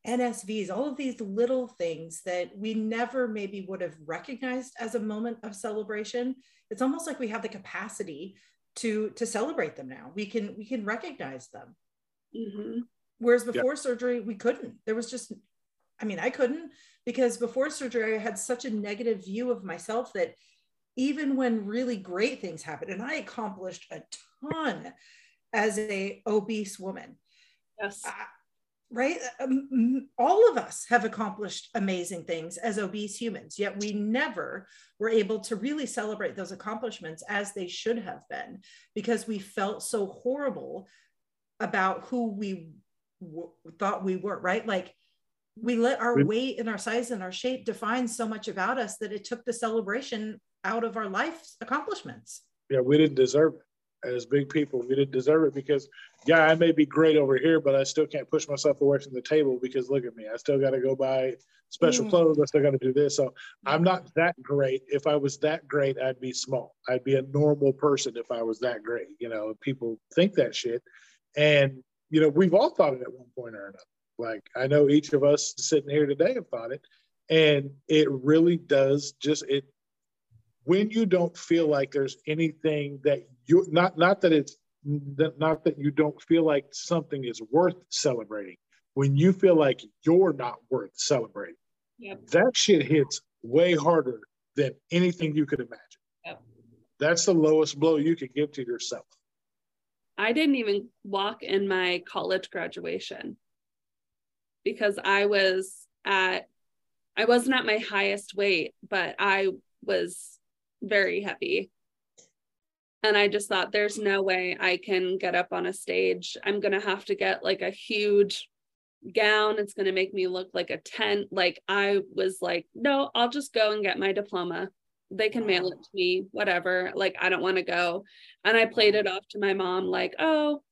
NSVs, all of these little things that we never maybe would have recognized as a moment of celebration. It's almost like we have the capacity to celebrate them now. We can recognize them. Mm-hmm. Whereas before surgery, we couldn't. There was just, I mean, I couldn't, because before surgery, I had such a negative view of myself that even when really great things happened, and I accomplished a ton as a obese woman. Yes. Right? All of us have accomplished amazing things as obese humans, yet we never were able to really celebrate those accomplishments as they should have been, because we felt so horrible about who we thought we were, right? Like we let our weight and our size and our shape define so much about us that it took the celebration out of our life's accomplishments. Yeah, we didn't deserve it. As big people, we didn't deserve it because, yeah, I may be great over here, but I still can't push myself away from the table because look at me. I still got to go buy special clothes. I still got to do this. So I'm not that great. If I was that great, I'd be small. I'd be a normal person if I was that great. You know, people think that shit. And, you know, we've all thought it at one point or another. Like, I know each of us sitting here today have thought it. And it really does just, it, when you don't feel like there's anything that you not that you don't feel like something is worth celebrating, when you feel like you're not worth celebrating, that shit hits way harder than anything you could imagine. That's the lowest blow you could give to yourself. I didn't even walk in my college graduation because I wasn't at my highest weight, but I was very heavy. And I just thought, there's no way I can get up on a stage. I'm going to have to get like a huge gown. It's going to make me look like a tent. Like I was like, no, I'll just go and get my diploma. They can mail it to me, whatever. Like, I don't want to go. And I played it off to my mom like, oh,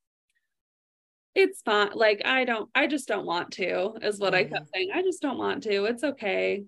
it's fine. Like, I just don't want to, is what I kept saying. I just don't want to. It's okay.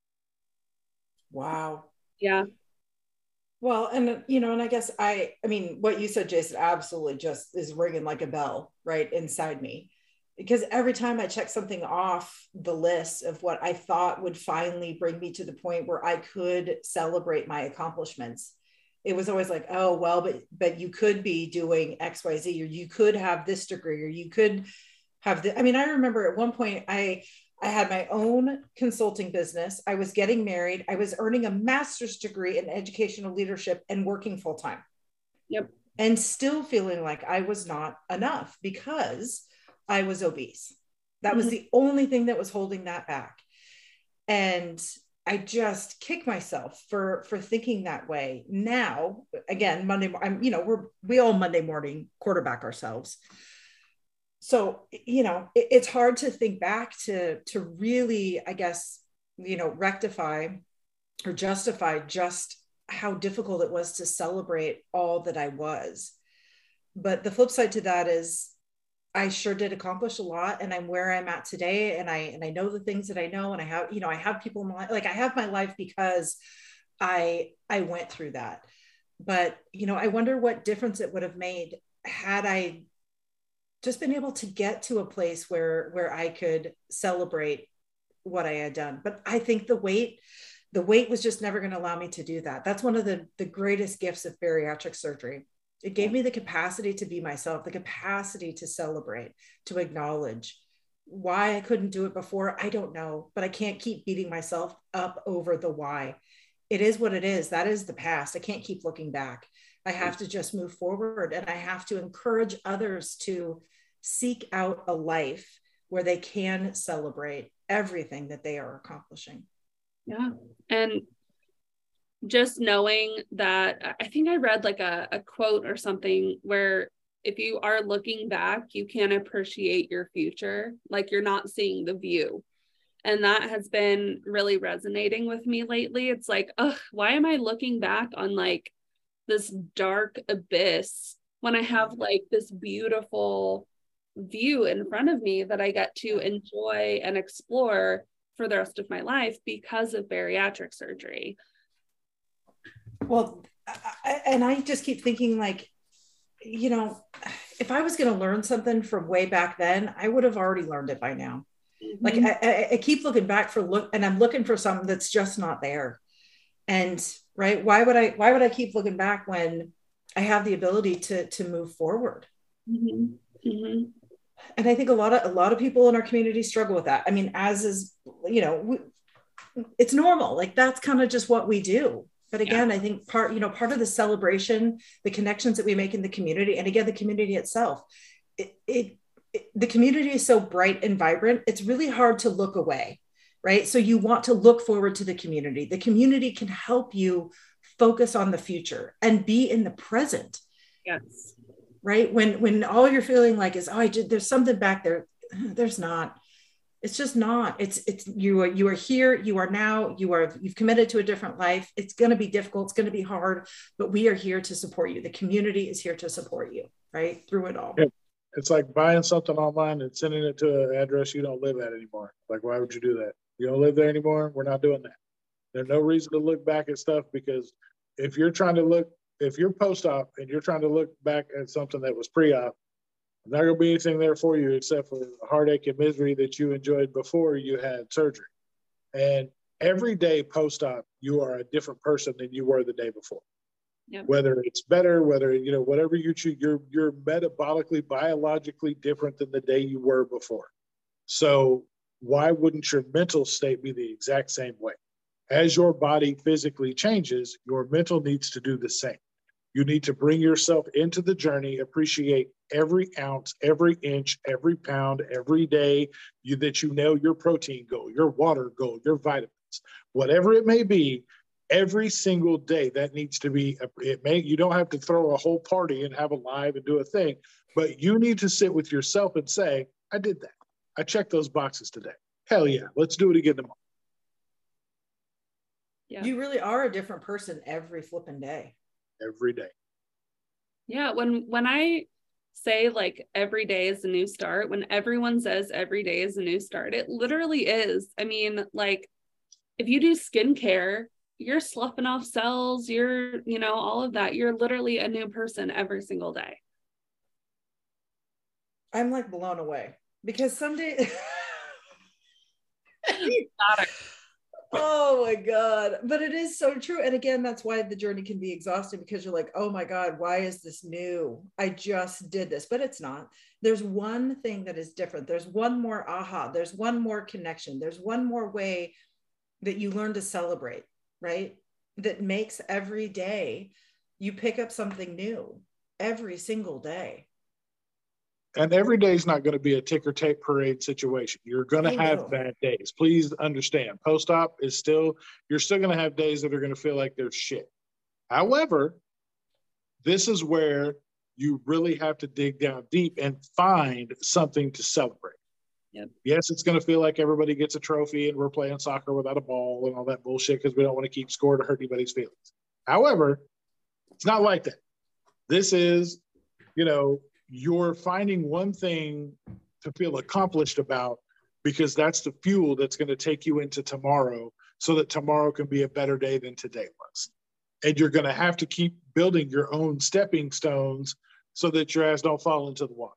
Wow. Yeah. Well, and, you know, and I guess I mean, what you said, Jason, absolutely just is ringing like a bell right inside me, because every time I check something off the list of what I thought would finally bring me to the point where I could celebrate my accomplishments, it was always like, oh, well, but you could be doing X, Y, Z, or you could have this degree, or you could have the, I mean, I remember at one point I had my own consulting business. I was getting married. I was earning a master's degree in educational leadership and working full time. Yep. And still feeling like I was not enough because I was obese. That was the only thing that was holding that back. And I just kick myself for thinking that way. Now, again, Monday, we all Monday morning quarterback ourselves. So, you know, it's hard to think back to really, I guess, you know, rectify or justify just how difficult it was to celebrate all that I was. But the flip side to that is I sure did accomplish a lot, and I'm where I'm at today. And I know the things that I know, and I have, you know, I have people in my life, like I have my life because I went through that. But, you know, I wonder what difference it would have made had I just been able to get to a place where I could celebrate what I had done. But I think the weight was just never going to allow me to do that. That's one of the greatest gifts of bariatric surgery. It gave me the capacity to be myself, the capacity to celebrate, to acknowledge. Why I couldn't do it before, I don't know, but I can't keep beating myself up over the why. It is what it is. That is the past. I can't keep looking back. I have to just move forward, and I have to encourage others to seek out a life where they can celebrate everything that they are accomplishing. Yeah. And just knowing that, I think I read like a quote or something where if you are looking back, you can appreciate your future. Like you're not seeing the view. And that has been really resonating with me lately. It's like, ugh, why am I looking back on like this dark abyss when I have like this beautiful view in front of me that I get to enjoy and explore for the rest of my life because of bariatric surgery. Well, I just keep thinking like, you know, if I was going to learn something from way back then, I would have already learned it by now. Like I keep looking back and I'm looking for something that's just not there. And right, why would I keep looking back when I have the ability to move forward? Mm-hmm. Mm-hmm. And I think a lot of people in our community struggle with that. I mean, as is, it's normal. Like that's kind of just what we do. But again, I think part of the celebration, the connections that we make in the community, and again, the community itself, the community is so bright and vibrant. It's really hard to look away, right? So you want to look forward to the community. The community can help you focus on the future and be in the present. Yes. Right. When all you're feeling like is, there's something back there. There's not. It's just not. It's you are here. You are now. You've committed to a different life. It's going to be difficult. It's going to be hard, but we are here to support you. The community is here to support you, right, through it all. Yeah. It's like buying something online and sending it to an address you don't live at anymore. Like, why would you do that? You don't live there anymore. We're not doing that. There's no reason to look back at stuff, because if you're post-op and you're trying to look back at something that was pre-op, there's not going to be anything there for you except for the heartache and misery that you enjoyed before you had surgery. And every day post-op, you are a different person than you were the day before. Yep. Whether it's better, whatever you choose, you're metabolically, biologically different than the day you were before. So why wouldn't your mental state be the exact same way? As your body physically changes, your mental needs to do the same. You need to bring yourself into the journey, appreciate every ounce, every inch, every pound, every day that you nail your protein goal, your water goal, your vitamins, whatever it may be. Every single day that needs to be, you don't have to throw a whole party and have a live and do a thing, but you need to sit with yourself and say, I did that. I checked those boxes today. Hell yeah, let's do it again tomorrow. Yeah. You really are a different person every flipping day. Every day. Yeah, when I say like every day is a new start, when everyone says every day is a new start, it literally is. I mean, like if you do skincare, you're sloughing off cells, you're, all of that. You're literally a new person every single day. I'm like blown away because some days. Oh my God. But it is so true. And again, that's why the journey can be exhausting, because you're like, oh my God, why is this new? I just did this, but it's not. There's one thing that is different. There's one more aha. There's one more connection. There's one more way that you learn to celebrate, right? That makes every day you pick up something new every single day. And every day is not going to be a ticker tape parade situation. You're going to have bad days. Please understand, post-op is you're still going to have days that are going to feel like they're shit. However, this is where you really have to dig down deep and find something to celebrate. Yep. Yes, it's going to feel like everybody gets a trophy and we're playing soccer without a ball and all that bullshit because we don't want to keep score to hurt anybody's feelings. However, it's not like that. This is, you're finding one thing to feel accomplished about, because that's the fuel that's going to take you into tomorrow so that tomorrow can be a better day than today was. And you're going to have to keep building your own stepping stones so that your ass don't fall into the water.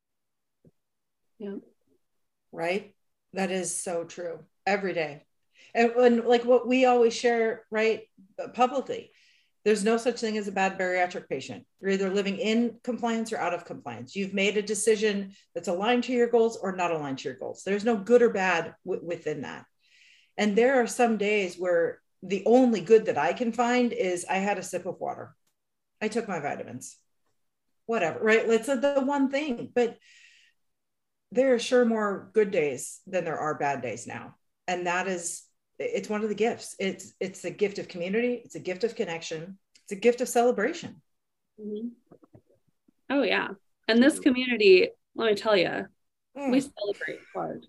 Yeah. Right? That is so true. Every day. And like what we always share, right, publicly, there's no such thing as a bad bariatric patient. You're either living in compliance or out of compliance. You've made a decision that's aligned to your goals or not aligned to your goals. There's no good or bad within that. And there are some days where the only good that I can find is I had a sip of water. I took my vitamins, whatever, right? It's the one thing, but there are sure more good days than there are bad days now. And it's one of the gifts. It's a gift of community. It's a gift of connection. It's a gift of celebration. Mm-hmm. Oh yeah. And this community, let me tell you, we celebrate hard.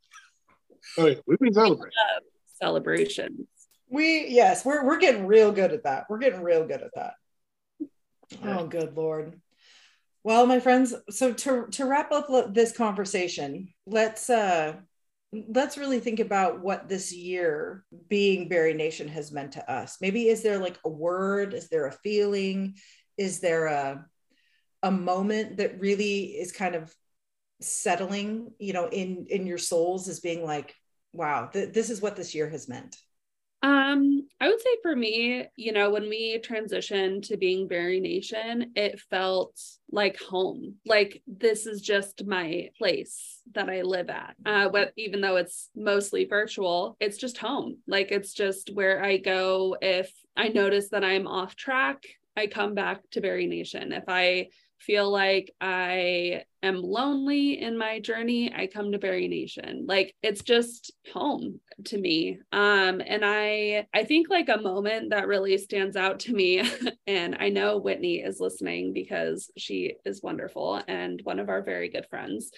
Oh yeah, we've been celebrating. Celebrations. We're getting real good at that. We're getting real good at that. Oh, good Lord. Well, my friends, so to wrap up this conversation, let's really think about what this year being Berry Nation has meant to us. Maybe is there like a word? Is there a feeling? Is there a moment that really is kind of settling, you know, in your souls as being like, wow, this is what this year has meant? I would say for me, you know, when we transitioned to being Berry Nation, it felt like home. Like this is just my place that I live at. But even though it's mostly virtual, it's just home. Like it's just where I go. If I notice that I'm off track, I come back to Berry Nation. If I feel like I am lonely in my journey, I come to Berry Nation. Like it's just home to me. And I think like a moment that really stands out to me, and I know Whitney is listening because she is wonderful and one of our very good friends.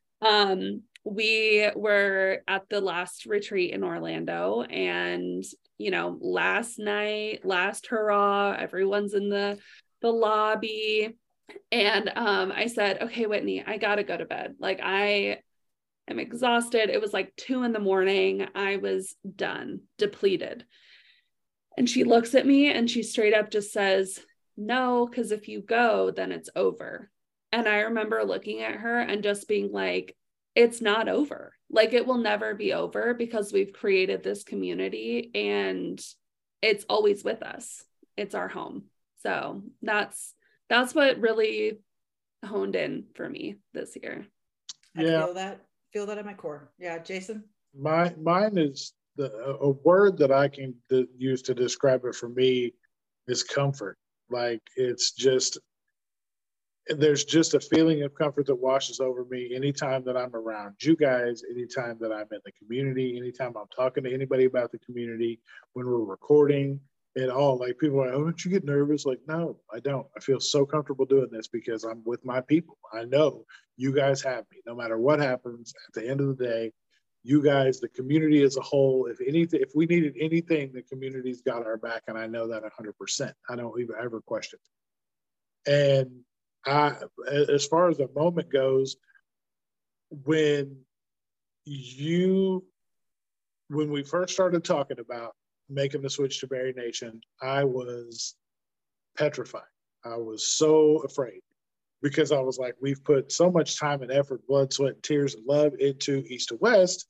We were at the last retreat in Orlando, and you know, last night, last hurrah, everyone's in the lobby. And I said, okay, Whitney, I gotta go to bed. Like I am exhausted. It was like 2 a.m. I was done, depleted. And she looks at me and she straight up just says, no, because if you go, then it's over. And I remember looking at her and just being like, it's not over. Like it will never be over because we've created this community and it's always with us. It's our home. So that's what really honed in for me this year. Yeah. I feel that at my core. Yeah, Jason? Mine is a word that I can use to describe it for me is comfort. Like it's just, there's just a feeling of comfort that washes over me anytime that I'm around you guys, anytime that I'm in the community, anytime I'm talking to anybody about the community, when we're recording at all. Like people are like, oh, don't you get nervous? Like, no, I don't. I feel so comfortable doing this because I'm with my people. I know you guys have me. No matter what happens, at the end of the day, you guys, the community as a whole, if we needed anything, the community's got our back, and I know that 100%. I don't even ever question it. And as far as the moment goes, when we first started talking about making the switch to Berry Nation, I was petrified. I was so afraid because I was like, we've put so much time and effort, blood, sweat, tears, and love into East to West.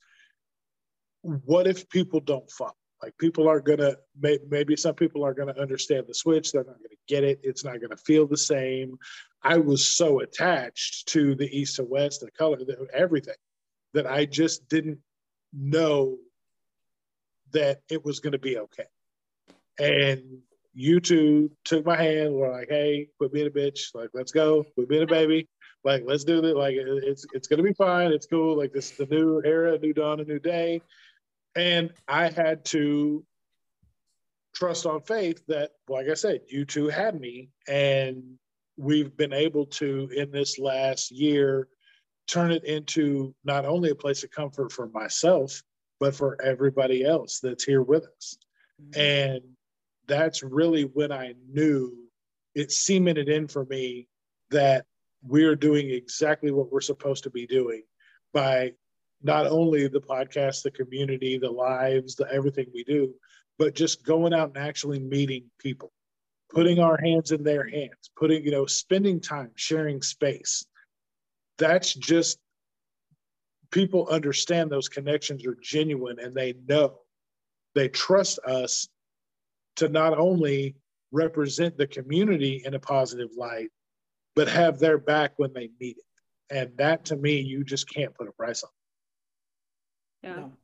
What if people don't follow? Like people are going to, maybe some people are going to understand the switch. They're not going to get it. It's not going to feel the same. I was so attached to the East to West, the color, everything, that I just didn't know that it was going to be okay. And you two took my hand, were like, hey, quit being a bitch. Like, let's go. Quit being a baby. Like, let's do this. Like, it's going to be fine. It's cool. Like, this is the new era, new dawn, a new day. And I had to trust on faith that, like I said, you two had me. And we've been able to, in this last year, turn it into not only a place of comfort for myself, but for everybody else that's here with us. Mm-hmm. And that's really when I knew it cemented in for me that we're doing exactly what we're supposed to be doing by not only the podcast, the community, the lives, the everything we do, but just going out and actually meeting people, putting our hands in their hands, spending time, sharing space. That's just, people understand those connections are genuine, and they trust us to not only represent the community in a positive light, but have their back when they need it. And that, to me, you just can't put a price on. Yeah. No.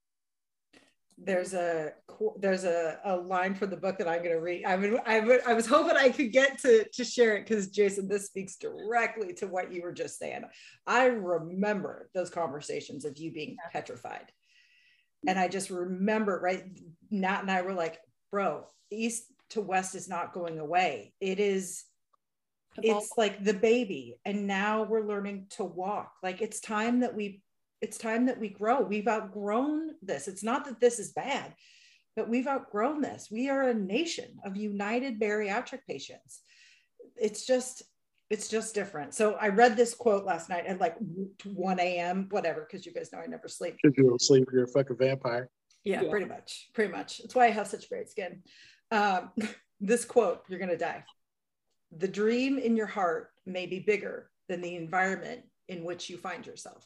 There's a line from the book that I'm going to read. I was hoping I could get to share it because, Jason, this speaks directly to what you were just saying. I remember those conversations of you being petrified. And I just remember, right, Nat and I were like, bro, East to West is not going away. It's like the baby. And now we're learning to walk. Like it's time that we grow. We've outgrown this. It's not that this is bad, but we've outgrown this. We are a nation of united bariatric patients. It's just different. So I read this quote last night at like 1 a.m., whatever, because you guys know I never sleep. If you don't sleep, you're a fucking vampire. Yeah, pretty much. That's why I have such great skin. This quote, you're going to die. The dream in your heart may be bigger than the environment in which you find yourself.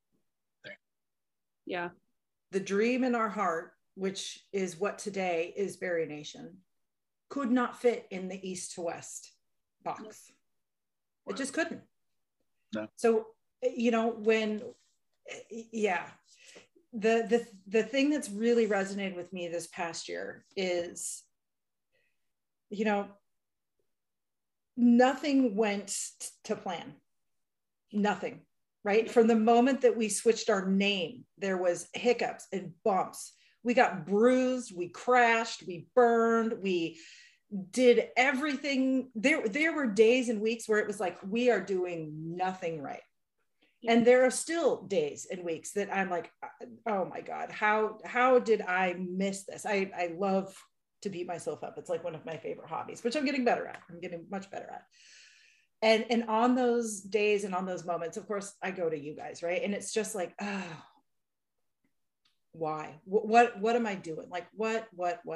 Yeah. The dream in our heart, which is what today is Berry Nation, could not fit in the east to west box. It just couldn't. No. So, you know, when, yeah, the thing that's really resonated with me this past year is, you know, nothing went to plan. Nothing, right? From the moment that we switched our name, there was hiccups and bumps. We got bruised, we crashed, we burned, we did everything. There were days and weeks where it was like, we are doing nothing right. And there are still days and weeks that I'm like, oh my God, how did I miss this? I love to beat myself up. It's like one of my favorite hobbies, which I'm getting better at. I'm getting much better at. And on those days and on those moments, of course, I go to you guys, right? And it's just like, oh, why? What am I doing? Like, what?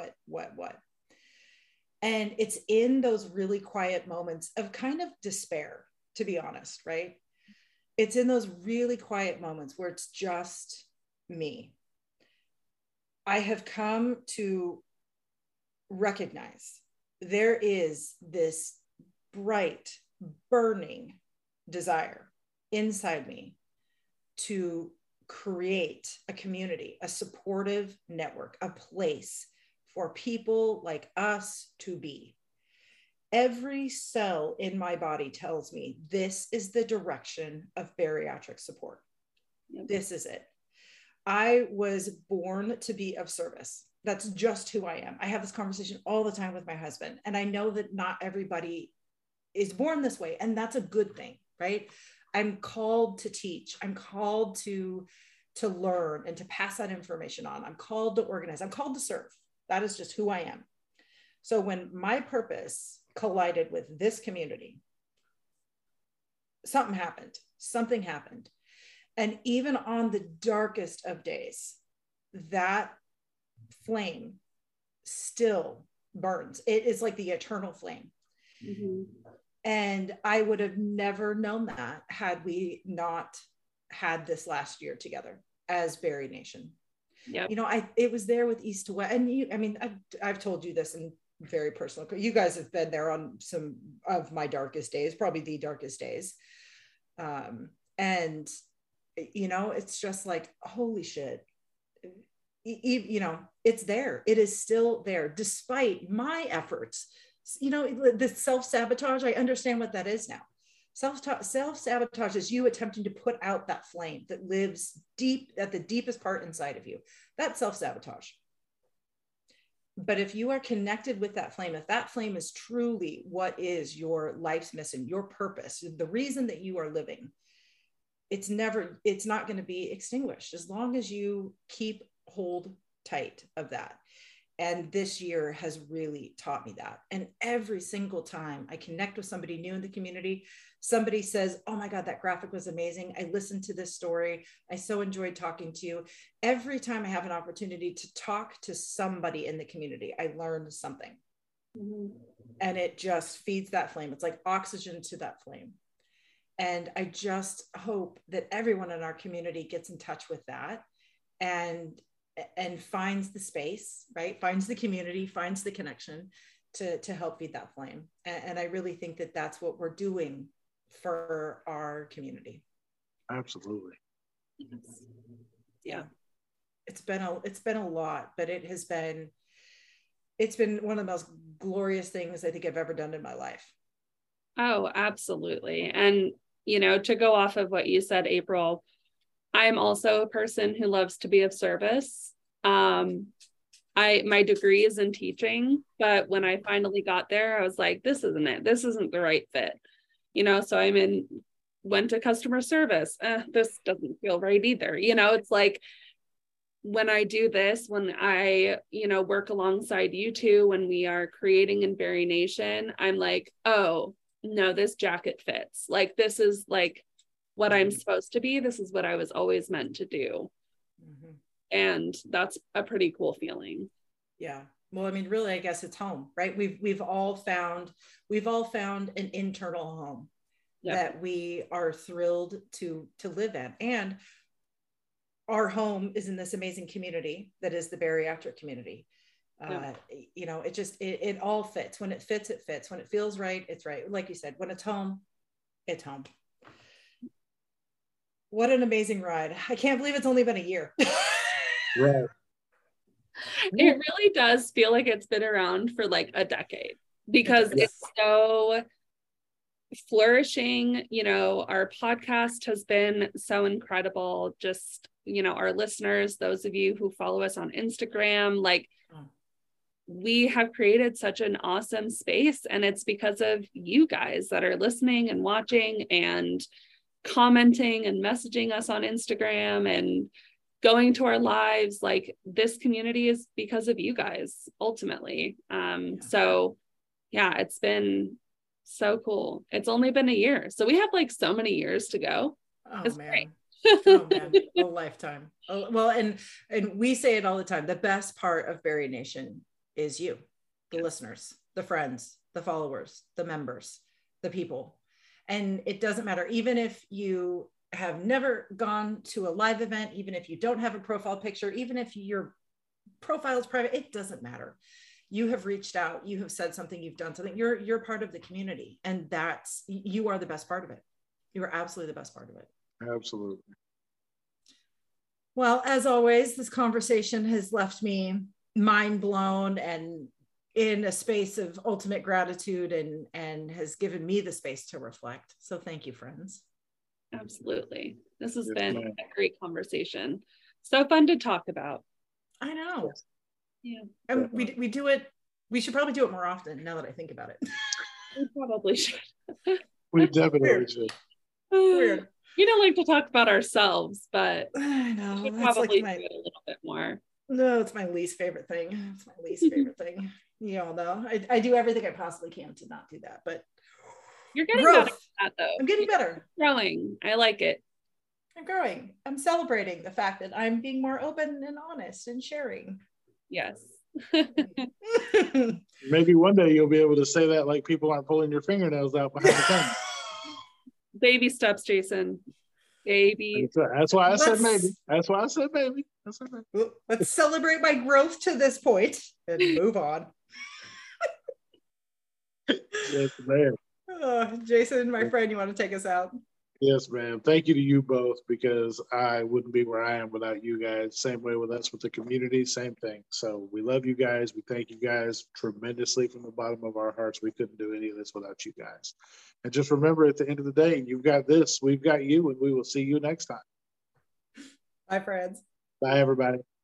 And it's in those really quiet moments of kind of despair, to be honest, right? It's in those really quiet moments where it's just me. I have come to recognize there is this bright, burning desire inside me to create a community, a supportive network, a place for people like us to be. Every cell in my body tells me this is the direction of bariatric support. Yep. This is it. I was born to be of service. That's just who I am. I have this conversation all the time with my husband, and I know that not everybody is born this way, and that's a good thing, right? I'm called to teach. I'm called to learn and to pass that information on. I'm called to organize. I'm called to serve. That is just who I am. So when my purpose collided with this community, something happened. And even on the darkest of days, that flame still burns. It is like the eternal flame. Mm-hmm. And I would have never known that had we not had this last year together as Berry Nation. Yep. You know, it was there with East to West. And I've told you this in very personal. You guys have been there on some of my darkest days, probably the darkest days. And, you know, it's just like, holy shit. You know, it's there. It is still there, despite my efforts. You know, the self-sabotage, I understand what that is now. Self-sabotage is you attempting to put out that flame that lives deep at the deepest part inside of you. That's self-sabotage. But if you are connected with that flame, if that flame is truly what is your life's mission, your purpose, the reason that you are living, it's not going to be extinguished as long as you keep hold tight of that. And this year has really taught me that. And every single time I connect with somebody new in the community, somebody says, oh my God, that graphic was amazing. I listened to this story. I so enjoyed talking to you. Every time I have an opportunity to talk to somebody in the community, I learned something. Mm-hmm. And it just feeds that flame. It's like oxygen to that flame. And I just hope that everyone in our community gets in touch with that and finds the space, right? Finds the community, finds the connection to help feed that flame. And I really think that that's what we're doing for our community. Absolutely. Yeah. It's been a lot, but it's been one of the most glorious things I think I've ever done in my life. Oh, absolutely. And, you know, to go off of what you said, April, I'm also a person who loves to be of service. My degree is in teaching, but when I finally got there, I was like, this isn't it. This isn't the right fit. You know, so went to customer service. This doesn't feel right either. You know, it's like when I do this, when I, you know, work alongside you two, when we are creating in Berry Nation, I'm like, oh no, this jacket fits. Like, this is like what I'm supposed to be. This is what I was always meant to do. Mm-hmm. And that's a pretty cool feeling. Yeah. Well, I mean, really, I guess it's home, right? We've all found an internal home. that we are thrilled to live in. And our home is in this amazing community that is the bariatric community. You know, it all fits. When it fits, it fits. When it feels right, it's right. Like you said, when it's home, it's home. What an amazing ride. I can't believe it's only been a year. Right. It really does feel like it's been around for like a decade, because it's so flourishing. You know, our podcast has been so incredible. Just, you know, our listeners, those of you who follow us on Instagram, like, we have created such an awesome space, and it's because of you guys that are listening and watching and commenting and messaging us on Instagram and going to our lives. Like, this community is because of you guys ultimately. So yeah, it's been so cool. It's only been a year, so we have like so many years to go. It's man. Oh man, a lifetime. Oh, well, and we say it all the time. The best part of Bari Nation is you, the listeners, the friends, the followers, the members, the people. And it doesn't matter, even if you have never gone to a live event, even if you don't have a profile picture, even if your profile is private, it doesn't matter. You have reached out, you have said something, you've done something, you're part of the community, and you are the best part of it. You are absolutely the best part of it. Absolutely. Well, as always, this conversation has left me mind blown and in a space of ultimate gratitude, and has given me the space to reflect. So thank you, friends. Absolutely. This has been a great conversation. So fun to talk about. I know. Yeah. And we do it. We should probably do it more often now that I think about it. We probably should. We definitely should. Weird. We don't like to talk about ourselves, but I know. we should That's probably like do it a little bit more. No, it's my least favorite thing. It's my least favorite thing. You all know. I do everything I possibly can to not do that, but you're getting growth. better at that, though. I'm getting better. Growing. I like it. I'm growing. I'm celebrating the fact that I'm being more open and honest and sharing. Yes. Maybe one day you'll be able to say that like people aren't pulling your fingernails out behind the camera. Baby steps, Jason. Baby. That's why I said maybe. That's why I said maybe. Let's celebrate my growth to this point and move on. Yes, ma'am. Jason, my friend, you want to take us out? Yes, ma'am. Thank you to you both, because I wouldn't be where I am without you guys. Same way with us with the community, same thing. So we love you guys. We thank you guys tremendously from the bottom of our hearts. We couldn't do any of this without you guys. And just remember, at the end of the day, you've got this, we've got you, and we will see you next time. Bye, friends. Bye, everybody.